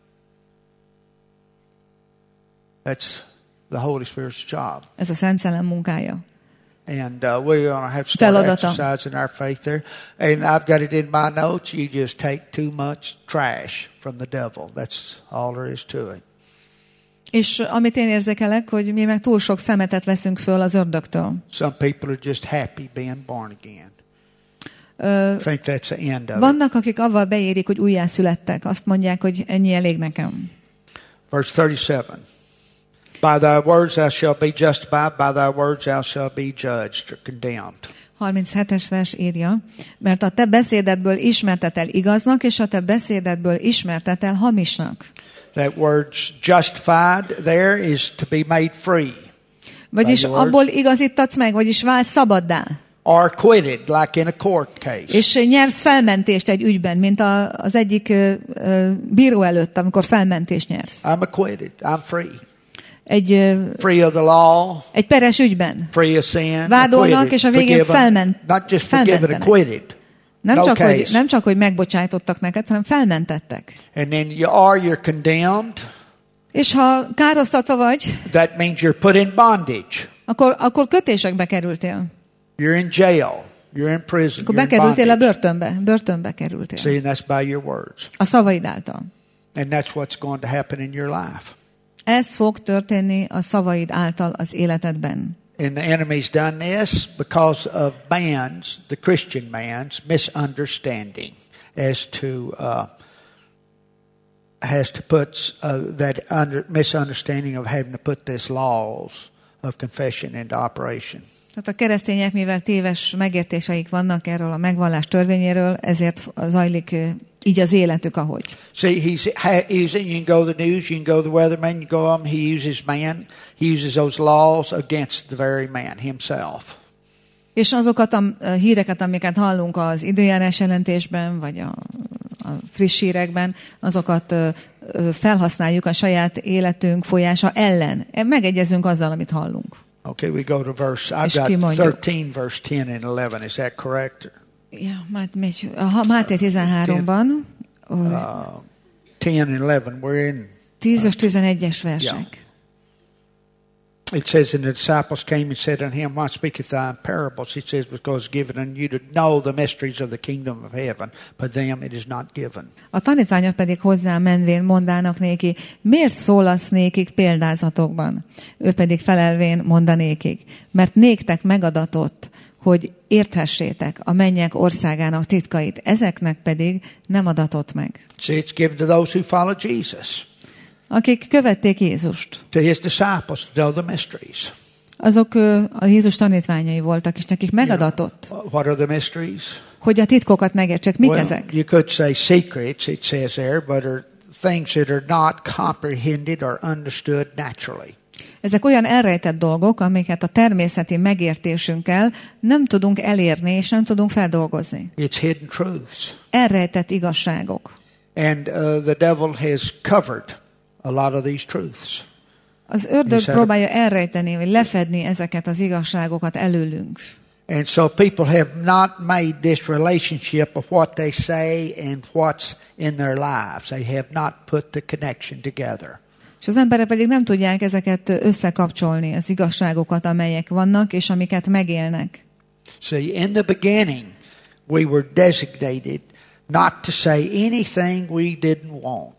That's the Holy Spirit's job. Ez a Szent Szellem munkája. And we're going to have to start Feladata. exercising our faith there. And I've got it in my notes. You just take too much trash from the devil. That's all there is to it. És amit én érzékelek, hogy mi meg túl sok szemetet veszünk föl az ördögtől. Some people are just happy being born again. Think that's the end of it. Vannak, akik avval beérik, hogy újjászülettek. Azt mondják, hogy ennyi elég nekem. Verse 37. By thy words thou shalt be justified, by thy words thou shalt be judged or condemned. 37-es vers írja, mert a te beszédedből ismertetel igaznak, és a te beszédedből ismertetel hamisnak. That word justified there is to be made free. Vagyis abból igazítatsz meg, vagyis válsz szabaddá. Or acquitted, like in a court case. És nyersz felmentést egy ügyben, mint az egyik bíró előtt, amikor felmentést nyersz. I'm acquitted. I'm free. Free of the law. Egy peres ügyben. Free of sin. Vádolnak, Acquitted, és a végén not just forgiven, acquitted. Nem csak, hogy megbocsájtottak neked, hanem felmentettek. And then you're condemned. És ha károsztatva vagy, that means you're put in bondage. Akkor kötésekbe kerültél. You're in jail. You're in prison. Akkor bekerültél a börtönbe kerültél. See, and that's by your words. A szavaid által. And that's what's going to happen in your life. Ez fog történni a szavaid által az életedben. And the enemy's done this because of man's, the Christian man's, misunderstanding has to put that misunderstanding of having to put this laws of confession into operation. Tehát a keresztények, mivel téves megértéseik vannak erről a megvallás törvényéről, ezért zajlik így az életük, ahogy. See, you can go to the news, you can go to the weatherman, you go on, he uses man, he uses those laws against the very man himself. És azokat a híreket, amiket hallunk az időjárás jelentésben, vagy a friss hírekben, azokat felhasználjuk a saját életünk folyása ellen. Megegyezünk azzal, amit hallunk. Okay, we go to verse, I've got 13, verse 10 and 11, is that correct? Ja, Máté 13-ban. 10 and 11, we're in. 10-es, 11-es versek. Yeah. It says, and the disciples came and said unto him, why speaketh thou in parables? He says, because given unto you to know the mysteries of the kingdom of heaven, but them it is not given. A tanítványok pedig hozzá menvén mondának néki, miért szólasz nékik példázatokban? Ő pedig felelvén mondanékik, mert néktek megadatott, hogy érthessétek a mennyek országának titkait, ezeknek pedig nem adatott meg. See, it's given to those who follow Jesus. Akik követték Jézust. To his disciples to know the mysteries. Azok a Jézus tanítványai voltak, és nekik megadatott. What are the mysteries? Hogy a titkokat megértsék. Mik ezek? You could say secrets, it says there, but are things that are not comprehended or understood naturally. Ezek olyan elrejtett dolgok, amiket a természeti megértésünkkel nem tudunk elérni, és nem tudunk feldolgozni. It's hidden truths. Elrejtett igazságok. And the devil has covered a lot of these truths. Az ördög próbálja elrejteni, vagy lefedni ezeket az igazságokat előlünk. And so people have not made this relationship of what they say and what's in their lives. They have not put the connection together. És az emberek pedig nem tudják ezeket összekapcsolni, az igazságokat, amelyek vannak, és amiket megélnek. See, in the beginning, we were designated not to say anything we didn't want.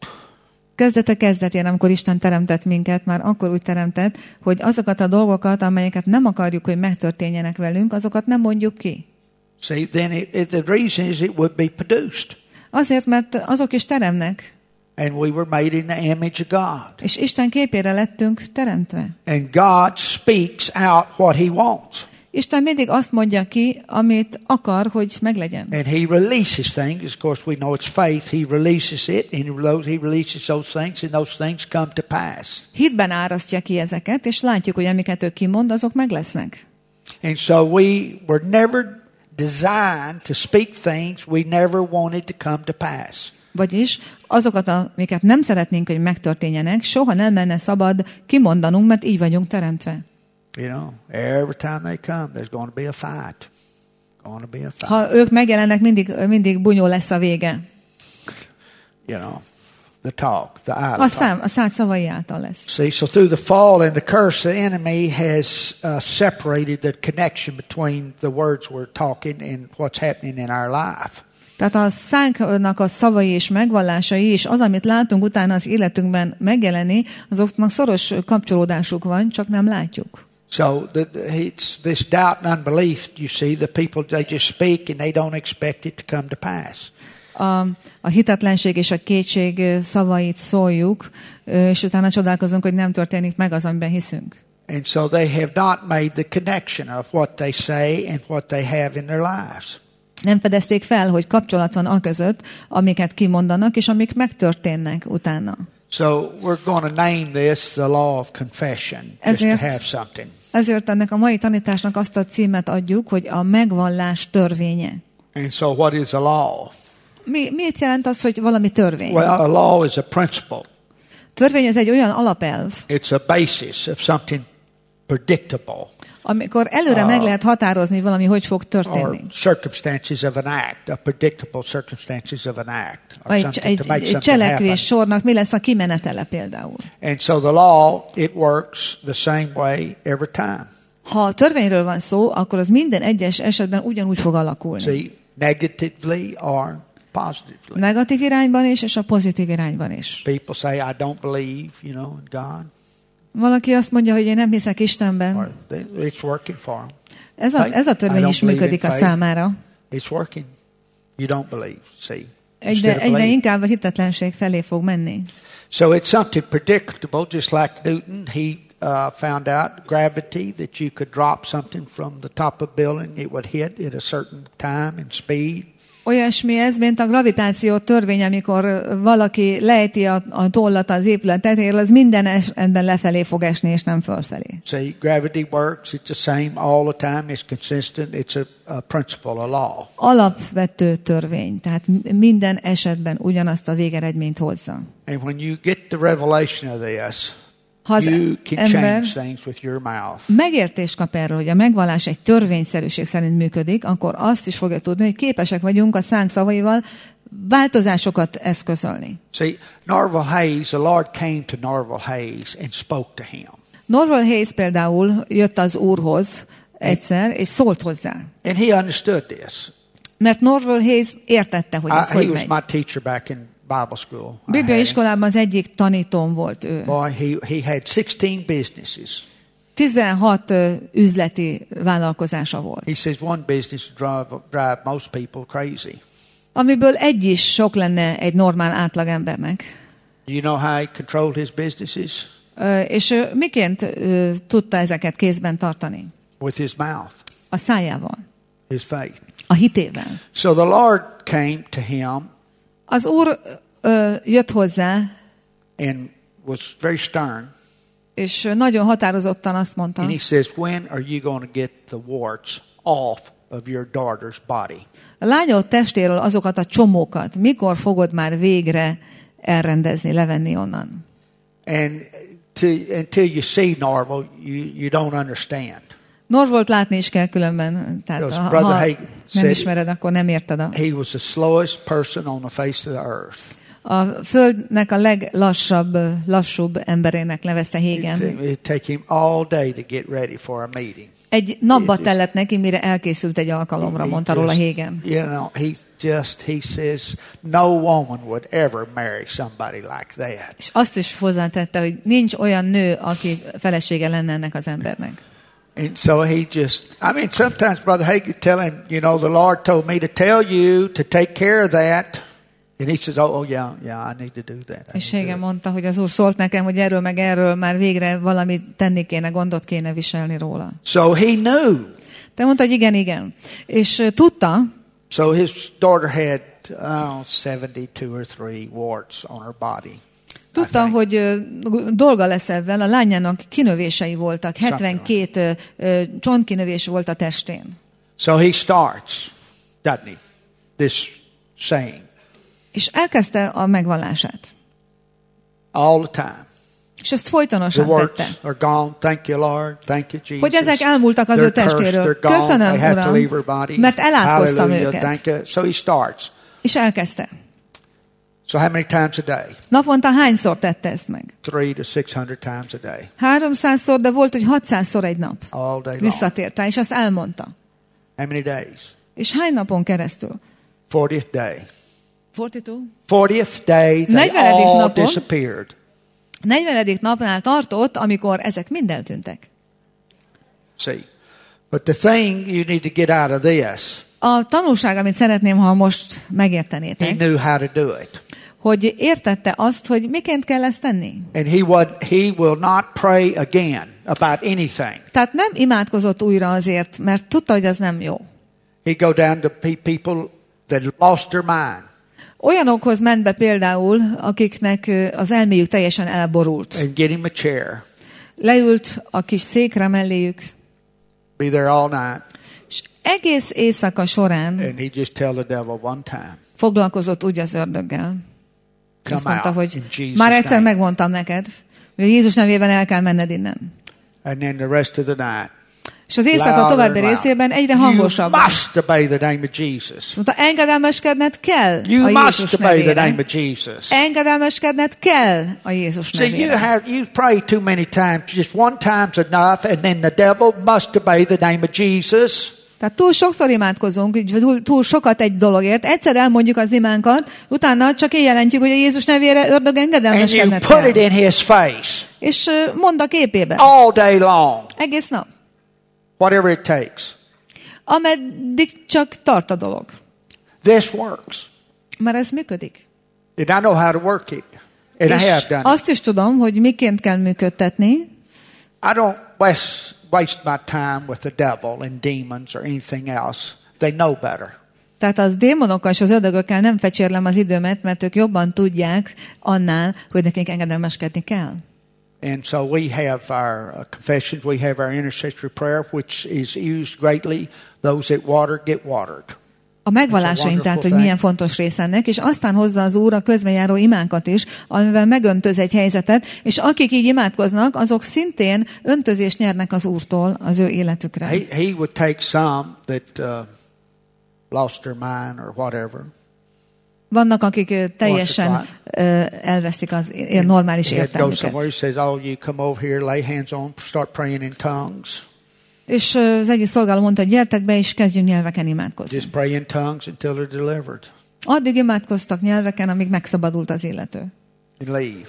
Kezdetén, amikor Isten teremtett minket, már akkor úgy teremtett, hogy azokat a dolgokat, amelyeket nem akarjuk, hogy megtörténjenek velünk, azokat nem mondjuk ki. See, then the reason is it would be produced. Azért, mert azok is teremnek. And we were made in the image of God. És Isten képére lettünk teremtve. And God speaks out what he wants. Isten mindig azt mondja ki, amit akar, hogy meglegyen. And he releases things. Of course, we know it's faith. He releases it, and he releases those things, and those things come to pass. Hitben árasztja ki ezeket, és látjuk, hogy amiket ő kimond, azok meg lesznek. And so we were never designed to speak things we never wanted to come to pass. Vagyis azokat, amiket nem szeretnénk, hogy megtörténjenek, soha nem lenne szabad kimondanunk, mert így vagyunk teremtve. You know, every time they come, there's going to be a fight. Going to be a fight. Ha ők megjelennek, mindig bunyó lesz a vége. You know, the talk, the idle a szád szavai által lesz. See, so through the fall and the curse, the enemy has separated the connection between the words we're talking and what's happening in our life. Tehát a szánknak a szavai és megvallásai, és az, amit látunk utána az életünkben megjelenni, azoknak szoros kapcsolódásuk van, csak nem látjuk. So it's this doubt and unbelief, you see, the people, they just speak and they don't expect it to come to pass. A hitetlenség és a kétség szavait szóljuk, és utána csodálkozunk, hogy nem történik meg az, amiben hiszünk. And so they have not made the connection of what they say and what they have in their lives. Nem fedezték fel, hogy kapcsolat van aközött, amiket kimondanak, és amik megtörténnek utána. So we're going to name this the law of confession, just to have something. Ezért ennek a mai tanításnak azt a címet adjuk, hogy a megvallás törvénye. And so what is a law? Miért jelent az, hogy valami törvény? Well, a law is a principle. Törvény ez egy olyan alapelv. It's a basis of something predictable. Amikor előre meg lehet határozni valami, hogy fog történni. Or circumstances of an act, a predictable circumstances of an act. Egy cselekvés sornak mi lesz a kimenetele például. And so the law, it works the same way every time. Ha a törvényről van szó, akkor az minden egyes esetben ugyanúgy fog alakulni. See, negatively or positively. Negatív irányban is, és a pozitív irányban is. People say, I don't believe, in God. Valaki azt mondja, hogy én nem hiszek Istenben. It's working for them. Ez a törvény is működik a számára. It's working. You don't believe, see. egyre inkább a hitetlenség felé fog menni. So it's something predictable, just like Newton. He found out gravity, that you could drop something from the top of a building, it would hit at a certain time and speed. Olyasmi ez, mint a gravitáció törvény, amikor valaki lejti a tollat az épület tetejéről, az minden esetben lefelé fog esni, és nem fölfelé. See, gravity works. It's the same all the time. It's consistent. It's a principle, a law. Alapvető törvény, tehát minden esetben ugyanazt a végeredményt hozza. And when you get the revelation of this, ha az you can ember change things with your mouth. megértést kap erről, hogy a megvallás egy törvényszerűség szerint működik, akkor azt is fogja tudni, hogy képesek vagyunk a szánk szavaival változásokat eszközölni. See, Norval Hayes, the Lord came to Norval Hayes and spoke to him. Norval Hayes például jött az Úrhoz egyszer, és szólt hozzá. And he understood this. Mert Norval Hayes értette, hogy ez He hogy was megy. my teacher back in Bible school. Biblia iskolában az egyik tanítóm volt ő. Boy, he had 16 businesses. 16 üzleti vállalkozása volt. He says one business would drive most people crazy. Amiből egy is sok lenne egy normál átlagembernek. Do you know how he controlled his businesses? És miként tudta ezeket kézben tartani? With his mouth, A szájával, his faith. a hitével. So the Lord came to him Az Úr jött hozzá, and was very stern. és nagyon határozottan azt mondta, And he says, when are you going to get the warts off of your daughter's body? a lányod testéről azokat a csomókat mikor fogod már végre elrendezni, levenni onnan? And until you see Norval, you don't understand. Norvolt látni is kell különben. Tehát Because ha Brother Hagin nem said ismered, akkor nem érted. he was the slowest person on the face of the earth. A Földnek a lassúbb emberének nevezte Hagin. It'd take him all day to get ready for a meeting. Egy napba tellett neki, mire elkészült egy alkalomra, mondta róla Hagin. You know, he says, no woman would ever marry somebody like that. És azt is hozzátette, hogy nincs olyan nő, aki felesége lenne ennek az embernek. And so he just, sometimes Brother Hagin tell him, you know, the Lord told me to tell you to take care of that. And he says, oh yeah, I need to do that. És Hagin mondta, hogy az Úr szólt nekem, hogy erről meg erről már végre valamit tenni kéne, gondot kéne viselni róla. So he knew. De mondta, hogy igen. És tudta. So his daughter had 72 or 3 warts on her body. Tudta, hogy dolga lesz ezzel, a lányának kinövései voltak, 72 csontkinövés volt a testén. So he starts, doesn't he, this saying. És elkezdte a megvallását. All the time. És ezt folytonosan The words tette. are gone. Thank you, Lord. Thank you, Jesus. Hogy ezek elmúltak az ő testéről. Köszönöm, Uram, mert elátkoztam őket. So he starts. És elkezdte. So how many times a day? Naponta hányszor tette ezt meg? 300 to 600 times a day. 300-szor, de volt, hogy 600-szor egy nap. All day long. Visszatért rá, és azt elmondta. How many days? És hány napon keresztül? 40th day. 42? 40th day, they 40. all napon. disappeared. 40. napnál tartott, amikor ezek mind eltűntek. See, but the thing you need to get out of this, A tanulság, amit szeretném, ha most he megértenétek, knew how to do it. hogy értette azt, hogy miként kell ezt tenni. And he will not pray again about anything. Tehát nem imádkozott újra azért, mert tudta, hogy az nem jó. He'd go down to people that lost their mind. Olyanokhoz ment be például, akiknek az elméjük teljesen elborult. And get him a chair. Leült a kis székre melléjük, Be there all night. és egész éjszaka során And he'd just tell the devil one time. foglalkozott úgy az ördöggel. Azt Come mondta, out hogy in Jesus' már egyszer name. megmondtam neked, hogy Jézus nevében el kell menned innen. And then the rest of the night. És az éjszaka louder további and részében egyre louder. hangosabb. You must obey the name of Jesus. Mondta, engedelmeskedned kell You a must Jézus obey the name nevére. of Jesus. Engedelmeskedned kell a Jézus See, nevére. you've prayed too many times. Just one time's enough, and then the devil must obey the name of Jesus. Tehát túl sokszor imádkozunk, túl sokat egy dologért, egyszer elmondjuk az imánkat, utána csak jelentjük, hogy a Jézus nevére ördög And you engedelmeskedned put it kell. in his face És mond a képébe. all day long, Egész nap. whatever it takes. Ameddig csak tart a dolog. This works. Már ez működik. And I know how to work it. And I És have done it. azt is tudom, hogy miként kell működtetni. I don't waste my time with the devil and demons or anything else. They know better. Tehát az démonokkal és az ördögökkel nem fecsérlem az időmet, mert ők jobban tudják annál, hogy nekünk engedelmeskedni kell. And so we have our confessions, we have our intercessory prayer, which is used greatly. Those that water get watered. A megvallásaink, tehát, hogy milyen fontos része ennek, és aztán hozza az Úr a közbenjáró imánkat is, amivel megöntöz egy helyzetet, és akik így imádkoznak, azok szintén öntözést nyernek az Úrtól az ő életükre. He would take some that lost their mind or whatever. Vannak, akik teljesen elveszik az normális értelmüket. He says, "Oh, you come over here, lay hands on, start praying in tongues." És az egyik szolgáló mondta, hogy gyertek be, és kezdjünk nyelveken imádkozni. Just pray in tongues until they're delivered. Addig imádkoztak nyelveken, amíg megszabadult az illető. And leave.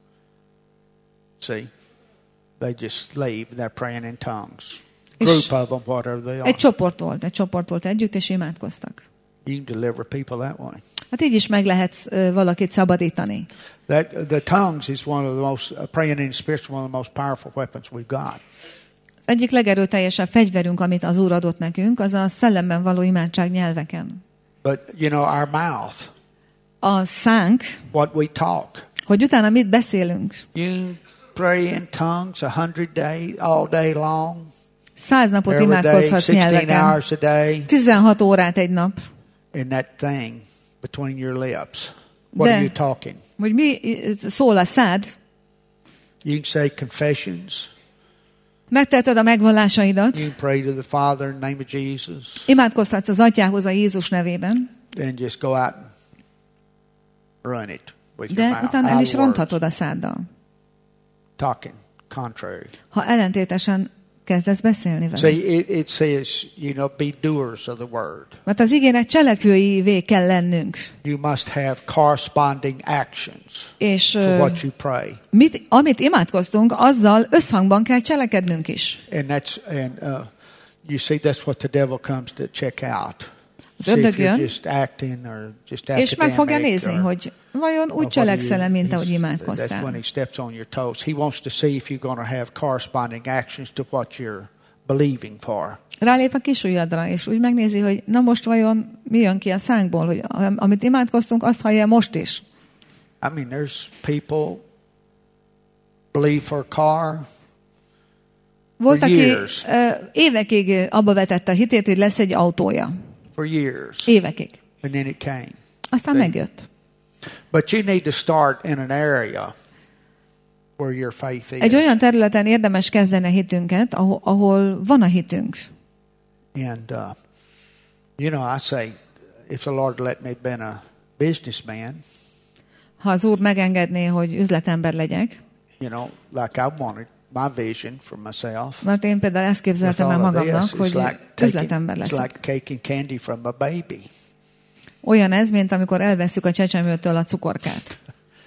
See? They just leave, they're praying in tongues. Group of them, whatever they are. Egy csoport volt együtt, és imádkoztak. You can deliver people that way. Hát így is meg lehet valakit szabadítani. The tongues is one of the most, praying in the spirit, one of the most powerful weapons we've got. Az egyik legerőteljesebb fegyverünk, amit az Úr adott nekünk, az a szellemben való imádság nyelveken. But, you know, our mouth. A szánk, What we talk. hogy utána mit beszélünk. You pray in tongues 100 days, all day long. 100 napot Every day, imádkozhatsz 16 nyelveken. hours a day. 16 órát egy nap. In that thing between your lips. What are you talking? Hogy mi szól a szád? You can say confessions. Megteheted a megvallásaidat. You can pray to the Father in the name of Jesus. Imádkozhatsz az Atyához a Jézus nevében. Then just go out and run it with your De mouth. utána el is Out words. ronthatod a száddal. Talking contrary. Ha ellentétesen kezdesz beszélni vele. See, it says, you know, be doers of the word. Mert az igének cselekvőivé kell lennünk. You must have corresponding actions És to what you pray. amit imádkoztunk, azzal összhangban kell cselekednünk is. And you see, that's what the devil comes to check out. Az See if ördög you're jön, just acting or just és meg fogja academic nézni, or- hogy vajon úgy or cselekszel-e, mint ahogy That's when imádkoztál. he steps on your toes. He wants to see if you're going to have corresponding actions to what you're believing for. Rálép a kis ujjadra, és úgy megnézi, hogy na most vajon mi jön ki a szánkból, hogy amit imádkoztunk, azt hallja most is. I mean, there's people believe for a car. Volt, For aki years. évekig abba vetette a hitét, hogy lesz egy autója. For years. Évekig. And then it came. Aztán megjött. But you need to start in an area where your faith is. Egy olyan területen érdemes kezdeni a hitünket, ahol van a hitünk. And, you know, I say, if the Lord let me have been a businessman, Ha az Úr megengedné, hogy üzletember legyek, you know, like I wanted, my vision for myself. mert én például ezt képzeltem el With all of magamnak, this, hogy üzletember it's leszek. like taking candy from a baby. Olyan ez, mint amikor elveszük a csecsemőtől a cukorkát.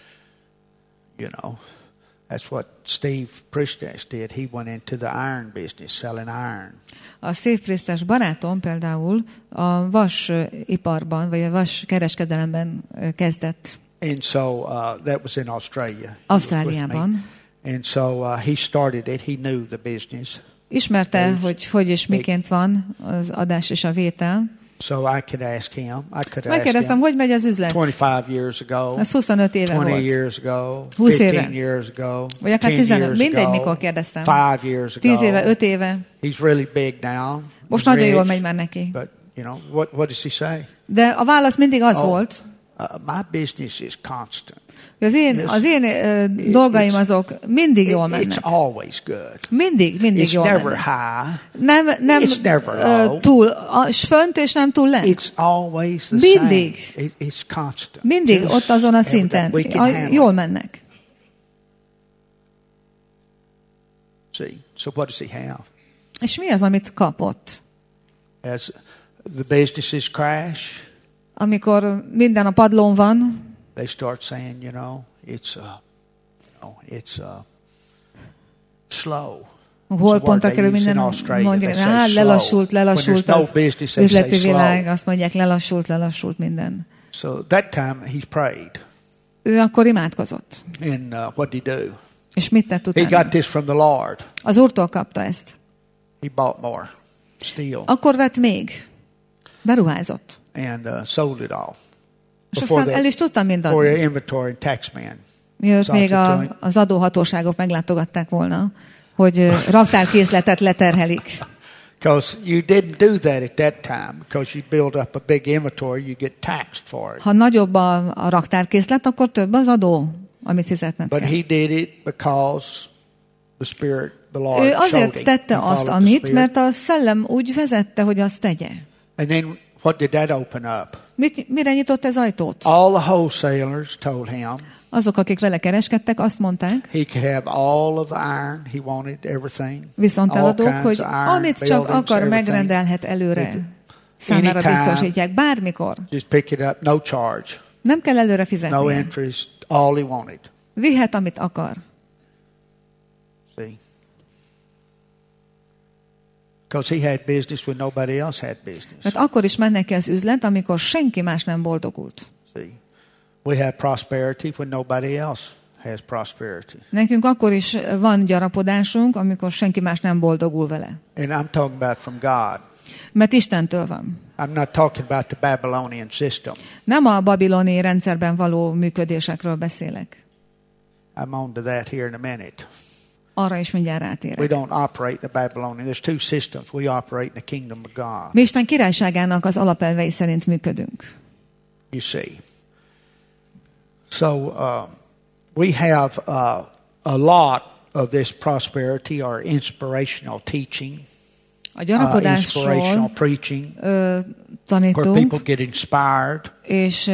You know, that's what Steve Pristes did. He went into the iron business, selling iron. A Steve Pristes barátom például a vasiparban, vagy a vas kereskedelemben kezdett. And so that was in Australia. Ausztráliában. And so he started it. He knew the business. Ismerte, hogy és miként van az adás és a vétel. So I could ask him. Megkérdeztem, hogy megy az üzlet? 25 years ago. Ez 25 éve 20 volt. years ago. 20 éve. 15 years ago. Vagy akár 10 15. years Mindegy, ago, mikor kérdeztem. 5 years ago. 10 éve, 5 éve. He's really big now. Most He's nagyon rich, jól megy már neki. But, you know, what does he say? De a válasz mindig az volt, My business is constant. hogy az én dolgaim azok mindig jól It's mennek. always good. Mindig It's jól never mennek. high. Nem It's never low. túl fönt és nem túl lent. It's always the Mindig. same. It's constant. Mindig Just ott azon a every szinten. day. We can handle Jól it. mennek. See, so what does he have? És mi az, amit kapott? As the businesses crash, Amikor minden a padlón van, they start saying, it's slow. hol pontra kerül minden, mondják, lelassult az üzleti világ, azt mondják, lelassult minden. So that time he prayed. Ő akkor imádkozott. And what did he do? És mit tett utána? He got this from the Lord. Az Úrtól kapta ezt. He bought more steel. Akkor vett még. Beruházott. And sold it all. És aztán el is tudtam mindadni. For your inventory and taxman. Mielőtt még az adóhatóságok meglátogatták volna, hogy raktárkészletet leterhelik. Because you didn't do that at that time, because you build up a big inventory, you get taxed for it. Ha nagyobb a raktárkészlet, akkor több az adó, amit fizetned kell. But he did it because the Spirit, the Lord, ő azért tette azt, amit, mert a Szellem úgy vezette, hogy azt tegye. And then what did that open up? Mire nyitott ez ajtót? All the wholesalers told him. Azok, akik vele kereskedtek, azt mondták. He could have all of the iron he wanted, everything. Viszont eladók, hogy amit csak akar, megrendelhet előre. Számára biztosítják, bármikor. Just pick it up, no charge. Nem kell előre fizetni. No interest, all he wanted. Vihet, amit akar. See? Because he had business when nobody else had business. Mert akkor is ment neki az üzlet, amikor senki más nem boldogult. See? We have prosperity when nobody else has prosperity. Nekünk akkor is van gyarapodásunk, amikor senki más nem boldogul vele. And I'm talking about from God. Mert Istentől van. I'm not talking about the Babylonian system. Nem a babiloni rendszerben való működésekről beszélek. I'm on to that here in a minute. Arra is mindjárt rátérek. We don't operate the Babylonian. There's two systems. We operate in the kingdom of God. Mi Isten királyságának az alapelvei szerint működünk. You see. So we have a lot of this prosperity or inspirational teaching. A gyarapodásról inspirational preaching, tanítunk, where people get inspired. És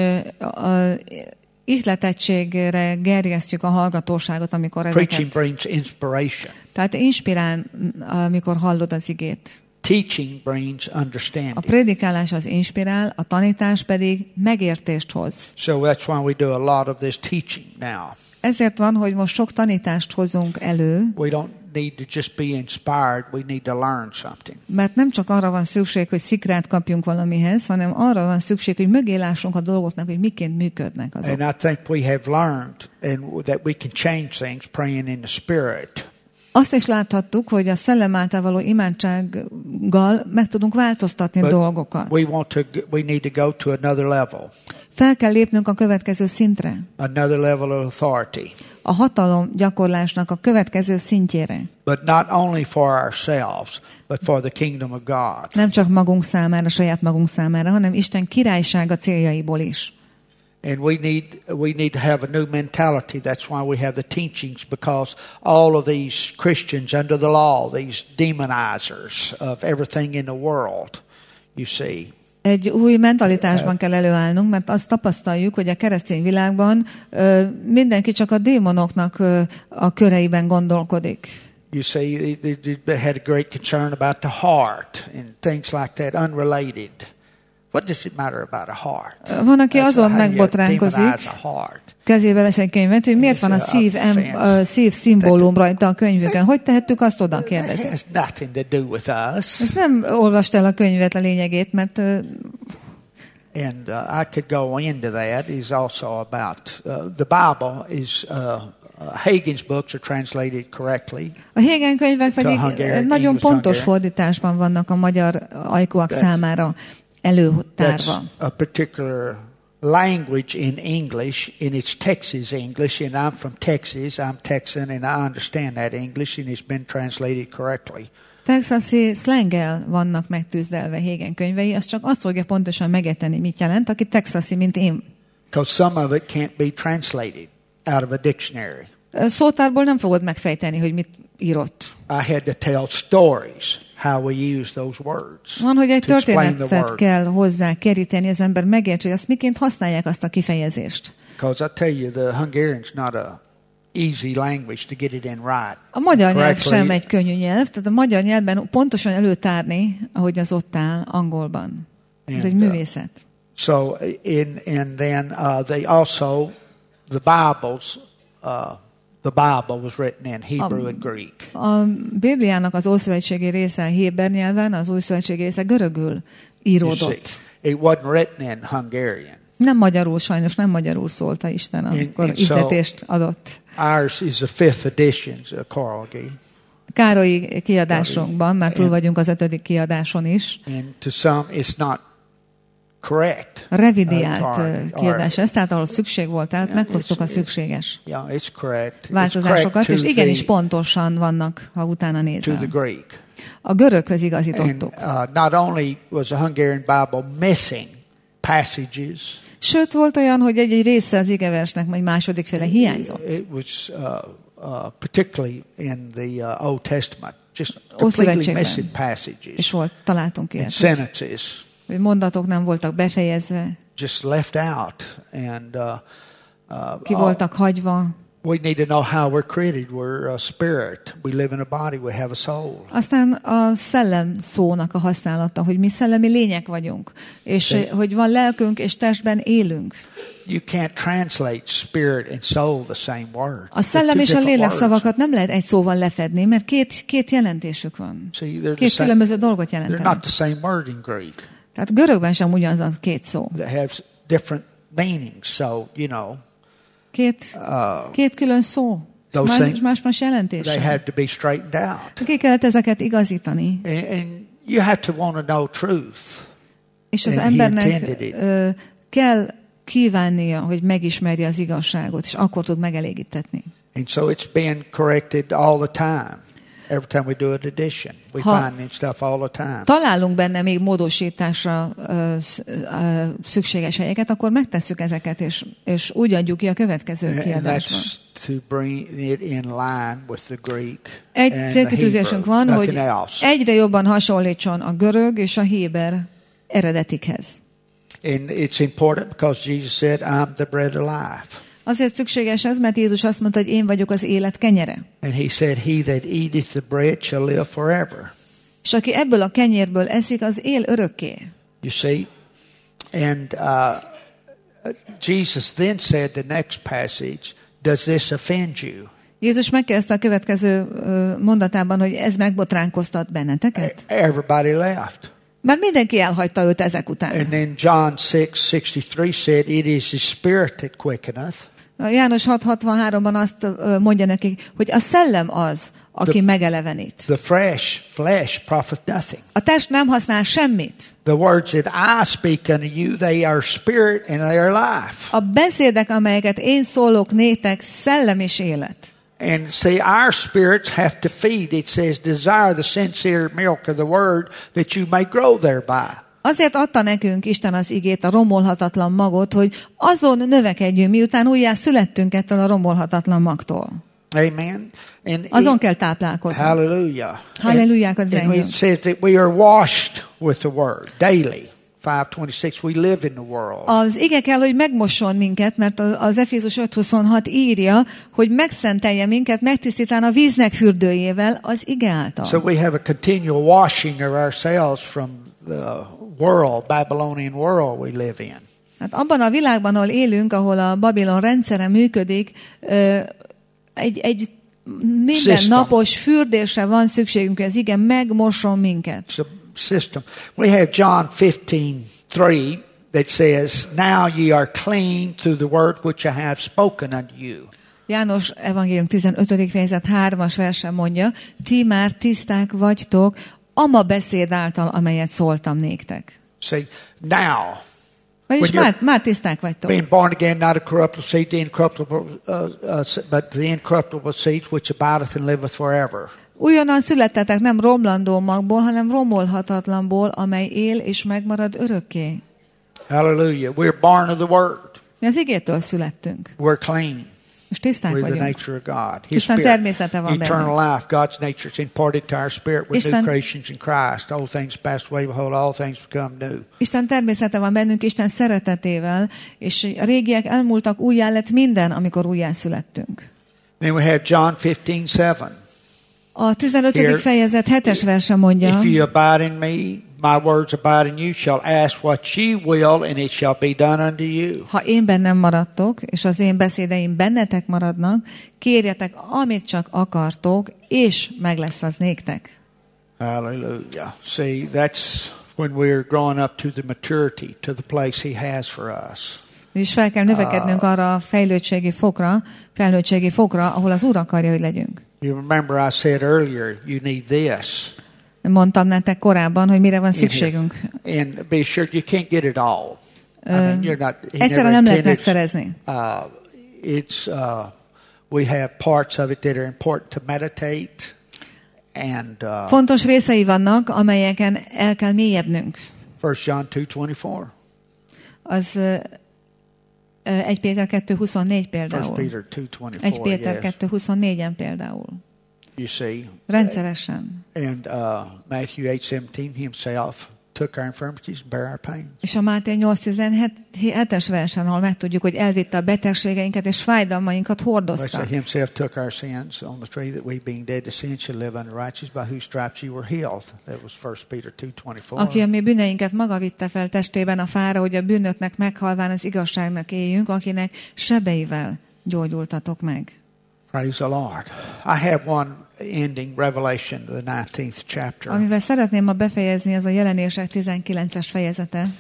ihletettségre gerjesztjük a hallgatóságot, amikor ezeket... Preaching brings inspiration. Tehát inspirál, amikor hallod az igét. Teaching brings understanding. A prédikálás az inspirál, a tanítás pedig megértést hoz. So that's why we do a lot of this teaching now. Ezért van, hogy most sok tanítást hozunk elő. We don't need to just be inspired, we need to learn something. Mert nem csak arra van szükség, hogy szikrát kapjunk valamihez, hanem arra van szükség, hogy mögé lássunk a dolgoknak, hogy miként működnek azok. And I think we have learned and that we can change things praying in the Spirit. Azt is láthattuk, hogy a szellem által való imádsággal meg tudunk változtatni dolgokat. We need to go to another level. Fel kell lépnünk a következő szintre. Another level of authority. A hatalom gyakorlásnak a következő szintjére. But not only for ourselves, but for the kingdom of God. Nem csak magunk számára, saját magunk számára, hanem Isten királysága céljaiból is. And we need to have a new mentality. That's why we have the teachings, because all of these Christians under the law, these demonizers of everything in the world, you see. Egy új mentalitásban kell előállnunk, mert azt tapasztaljuk, hogy a keresztény világban mindenki csak a démonoknak a köreiben gondolkodik. You see, they had a great concern about the heart and things like that, unrelated. What does it matter about a heart? Van, aki azon megbotránkozik, kezébe vesz egy könyvet, hogy miért van a szív szimbólum rajta a könyvükön. Hogy tehettük azt oda, kérdezi. Ez nem olvast el a könyvet a lényegét, mert... And I could go into that. Is also about the Bible is Hagen's books are translated correctly. A Hagen könyvek pedig nagyon pontos fordításban vannak a magyar ajkúak számára előtárva. A particular language in English, and it's Texas English, and I'm from Texas. I'm Texan, and I understand that English, and it's been translated correctly. Texasi slanggel vannak megtűzdelve Hagen könyvei, az csak azt fogja pontosan megérteni, mit jelent, aki texasi, mint én. Because some of it can't be translated out of a dictionary. Szótárból nem fogod megfejteni, hogy mit írott. I had to tell stories how we use those words. Van, hogy egy történetet kell hozzá keríteni, az ember megértse, hogy azt miként használják azt a kifejezést. Because I tell you, the Hungarian's not a easy language to get it in right. A magyar nyelv sem egy könnyű nyelv, tehát a magyar nyelvben pontosan előtárni, ahogy az ott áll angolban. Ez egy művészet. So and then they also the Bibles The Bible was written in Hebrew and Greek. A Bibliának az Ószövetségi része héber nyelven, az Újszövetségi része görögül íródott. It wasn't written in Hungarian. Nem magyarul, sajnos nem magyarul szólta Isten, amikor ihletést adott. Ours is the 5th edition, Karolgi. Károlyi kiadásunkban, már túl vagyunk az 5. kiadáson is. And to some it's not correct. Revidiált kiadás ez, tehát ahol szükség volt, tehát meghoztuk a szükséges változásokat, és igenis pontosan vannak, ha utána nézel. A göröghöz igazítottuk. Not only was the Hungarian Bible missing passages, sőt, volt olyan, hogy egy része az igeversnek egy második fele hiányzott. It was particularly in the Old Testament, just completely missing passages. És találtunk ilyet. Sentences. Hogy mondatok nem voltak befejezve. Just left out and ki voltak hagyva. We need to know how we're created. We're a spirit. We live in a body. We have a soul. Aztán a szellem szónak a használata, hogy mi szellemi lények vagyunk, és hogy van lelkünk és testben élünk. You can't translate spirit and soul the same word. A szellem és a lélek szavakat nem lehet egy szóval lefedni, mert két jelentésük van. Két különböző dolgot jelentenek. They're not the same word in Greek. Tehát görögben sem ugyanaz a két szó. They have different meanings, so you know. Két külön szó. Más jelentése. They have to be straightened out. Ki kellett ezeket igazítani. And you have to want to know truth. És az embernek kell kívánnia, hogy megismerje az igazságot, és akkor tud megelégítetni. And so it's being corrected all the time. Every time we do an edition, we find new stuff all the time. Találunk benne még módosításra szükséges helyeket, akkor megtesszük ezeket, és úgy adjuk ki a következő kiadásban. To bring it in line with the Greek. Egy célkitűzésünk van, hogy egyre jobban hasonlítson a görög és a héber eredetikhez. And it's important because Jesus said, "I'm the bread of life." Azért szükséges ez, mert Jézus azt mondta, hogy én vagyok az élet kenyere. And he said, "He that eateth the bread shall live forever." És aki ebből a kenyérből eszik, az él örökké. You see? And Jesus then said the next passage, "Does this offend you?" Jézus megkezdte a következő mondatában, hogy ez megbotránkoztat benneteket. Everybody left. Mert mindenki elhagyta őt ezek után. And then John 6:63 said, "It is the spirit that quickeneth." János 6:63-ban azt mondja nekik, hogy a szellem az, aki megelevenít. The flesh profit nothing. A test nem használ semmit. The words that I speak unto you, they are spirit and they are life. A beszédek, amelyeket én szólok néktek, szellem és élet. And see, our spirits have to feed. It says, "Desire the sincere milk of the word, that you may grow thereby." Azért adta nekünk Isten az igét, a romolhatatlan magot, hogy azon növekedjünk, miután újjá születtünk ettől a romolhatatlan magtól. Amen. And azon kell táplálkozni. Hallelujah. Hallelujahkat zengjünk. It says that we are washed with the word daily. 5:26, we live in the world. Az ige kell, hogy megmosson minket, mert az Efézus 5:26 írja, hogy megszentelje minket, megtisztítán a víznek fürdőjével az ige által. So we have a continual washing of ourselves from the world, Babylonian world we live in. Hát abban a világban, ahol élünk, ahol a Babilon rendszere működik, egy minden napos fürdésre van szükségünk, hogy az ige megmosson minket. System. We have John 15:3 that says, "Now ye are clean through the word which I have spoken unto you." János evangélium 15. fejezet 3-as verse mondja, ti már tiszták vagytok, ama beszéd által, amelyet szóltam néktek. See, now. Vagyis már tiszták vagytok. Being born again, not a corruptible seed, the incorruptible, but the incorruptible seed which abideth and liveth forever. Újonnan születtetek nem romlandó magból, hanem romolhatatlanból, amely él és megmarad örökké. Hallelujah. We're born of the word. Mi az igétől születtünk. We're clean. És tiszták we're vagyunk. the nature of God. His Isten természete van benne. Eternal life, God's nature is imparted to our spirit. We're new creations in Christ. All things passed away, behold, all things become new. Isten természete van bennünk, Isten szeretetével, és a régiek elmúltak, újjá lett minden, amikor újjá születtünk. Then we have John 15:7. A 15. fejezet 7-es verse mondja, If you abide in me, my words abide in you, shall ask what ye will, and it shall be done unto you. Ha én bennem maradtok, és az én beszédeim bennetek maradnak, kérjetek, amit csak akartok, és meg lesz az néktek. Hallelujah. See, that's when we're growing up to the maturity, to the place He has for us. És fel kell növekednünk arra a felnőttségi fokra, ahol az Úr akarja, hogy legyünk. You remember I said earlier, you need this. Mondtam nektek korábban, hogy mire van szükségünk. And be sure you can't get it all. Egyszerűen nem lehet megszerezni. We have parts of it that are important to meditate. And, fontos részei vannak, amelyeken el kell mélyednünk. 1 John 2:24. Az 1 Péter 2:24 például. 1 Péter 2:24-en például. You see. Rendszeresen. And Matthew 8:17 himself took our infirmities, bear our pains. És a Máté 8:17-es versen, ahol megtudjuk, hogy elvitte a betegségeinket és fájdalmainkat hordozta. Himself took our sins on the tree, that we being dead to sin should live unto righteousness, by whose stripes you were healed. That was 1 Peter 2:24. Aki a mi bűneinket maga vitte fel testében a fára, hogy a bűnöknek meghalván az igazságnak éljünk, akinek sebeivel gyógyultatok meg. Praise the Lord. I have one ending revelation, the 19th chapter. Amivel szeretném ma befejezni, az a Jelenések 19-es fejezete.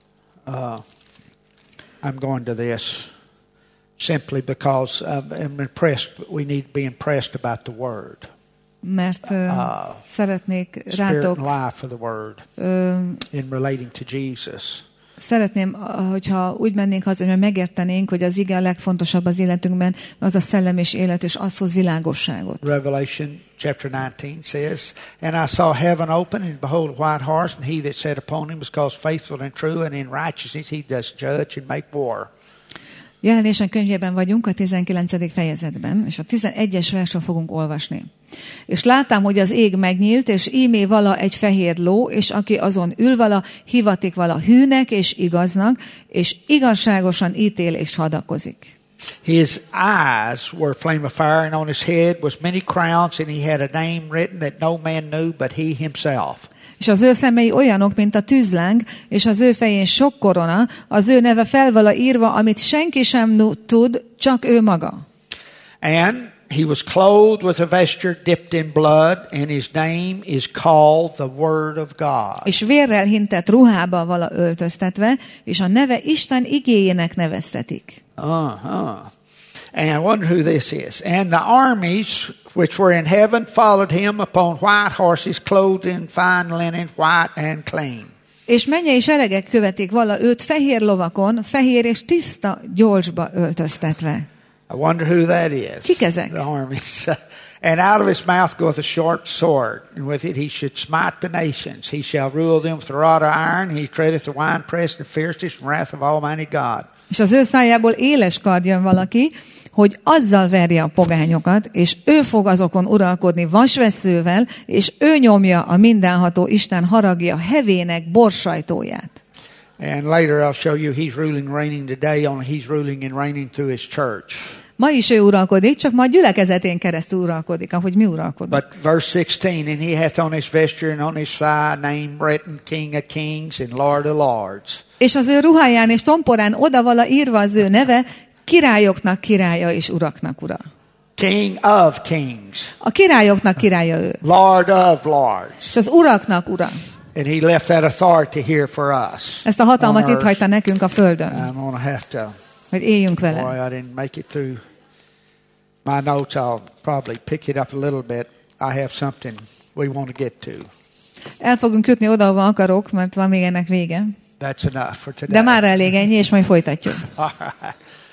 I'm going to this simply because I'm impressed. We need to be impressed about the Word. Mert szeretnék rátok life of the Word in relating to Jesus. Szeretném, hogyha úgy mennénk haza, hogy megértenénk, hogy az ige a legfontosabb az életünkben, az a szellem és élet, és az hoz világosságot. Revelation chapter 19 says, And I saw heaven open, and behold a white horse, and he that sat upon him was called faithful and true, and in righteousness he does judge and make war. Jelenések könyvében vagyunk, a 19. fejezetben, és a 11-es versről fogunk olvasni. És láttam, hogy az ég megnyílt, és ímé vala egy fehér ló, és aki azon ül vala, hivatik vala hűnek és igaznak, és igazságosan ítél és hadakozik. His eyes were a flame of fire, and on his head was many crowns, and he had a name written that no man knew but he himself. És az ő szemei olyanok, mint a tűzláng, és az ő fején sok korona, az ő neve fel vala írva, amit senki sem tud, csak ő maga. And he was clothed with a vesture dipped in blood, and his name is called the Word of God. És vérrel hintett ruhába vala öltöztetve, és a neve Isten igéjének neveztetik. And I wonder who this is. And the armies which were in heaven followed him upon white horses, clothed in fine linen, white and clean. És mennyei seregek követik vala őt fehér lovakon, fehér és tiszta gyolcsba öltöztetve. I wonder who that is. Kik ezek? The armies. And out of his mouth goeth a sharp sword, and with it he should smite the nations. He shall rule them with a rod of iron. He treadeth the winepress and fierceness and wrath of Almighty God. És az ő szájából éles kard jön valaki, hogy azzal verje a pogányokat, és ő fog azokon uralkodni vasvesszővel, és ő nyomja a mindenható Isten haragja hevének borsajtóját. And later I'll show you he's ruling, reigning today, only he's ruling and reigning through his church. Ma is ő uralkodik, csak ma a gyülekezetén keresztül uralkodik, ahogy mi uralkodunk. But verse 16, and he hath on his vesture and on his thigh name written, King of Kings and Lord of Lords. És az ő ruháján és tomporán odavala írva az ő neve, királyoknak királya és uraknak ura. King of Kings. A királyoknak királya ő. Lord of Lords. És az uraknak ura. And he left that authority here for us. Ezt a hatalmat itt hagyta nekünk a földön. I'm gonna have to. Hogy éljünk vele. Boy, I didn't make it through my notes. I'll probably pick it up a little bit. I have something we want to get to. El fogunk jutni oda, ahova akarok, mert van még ennek vége. That's enough for today. De már elég ennyi, és majd folytatjuk. All right.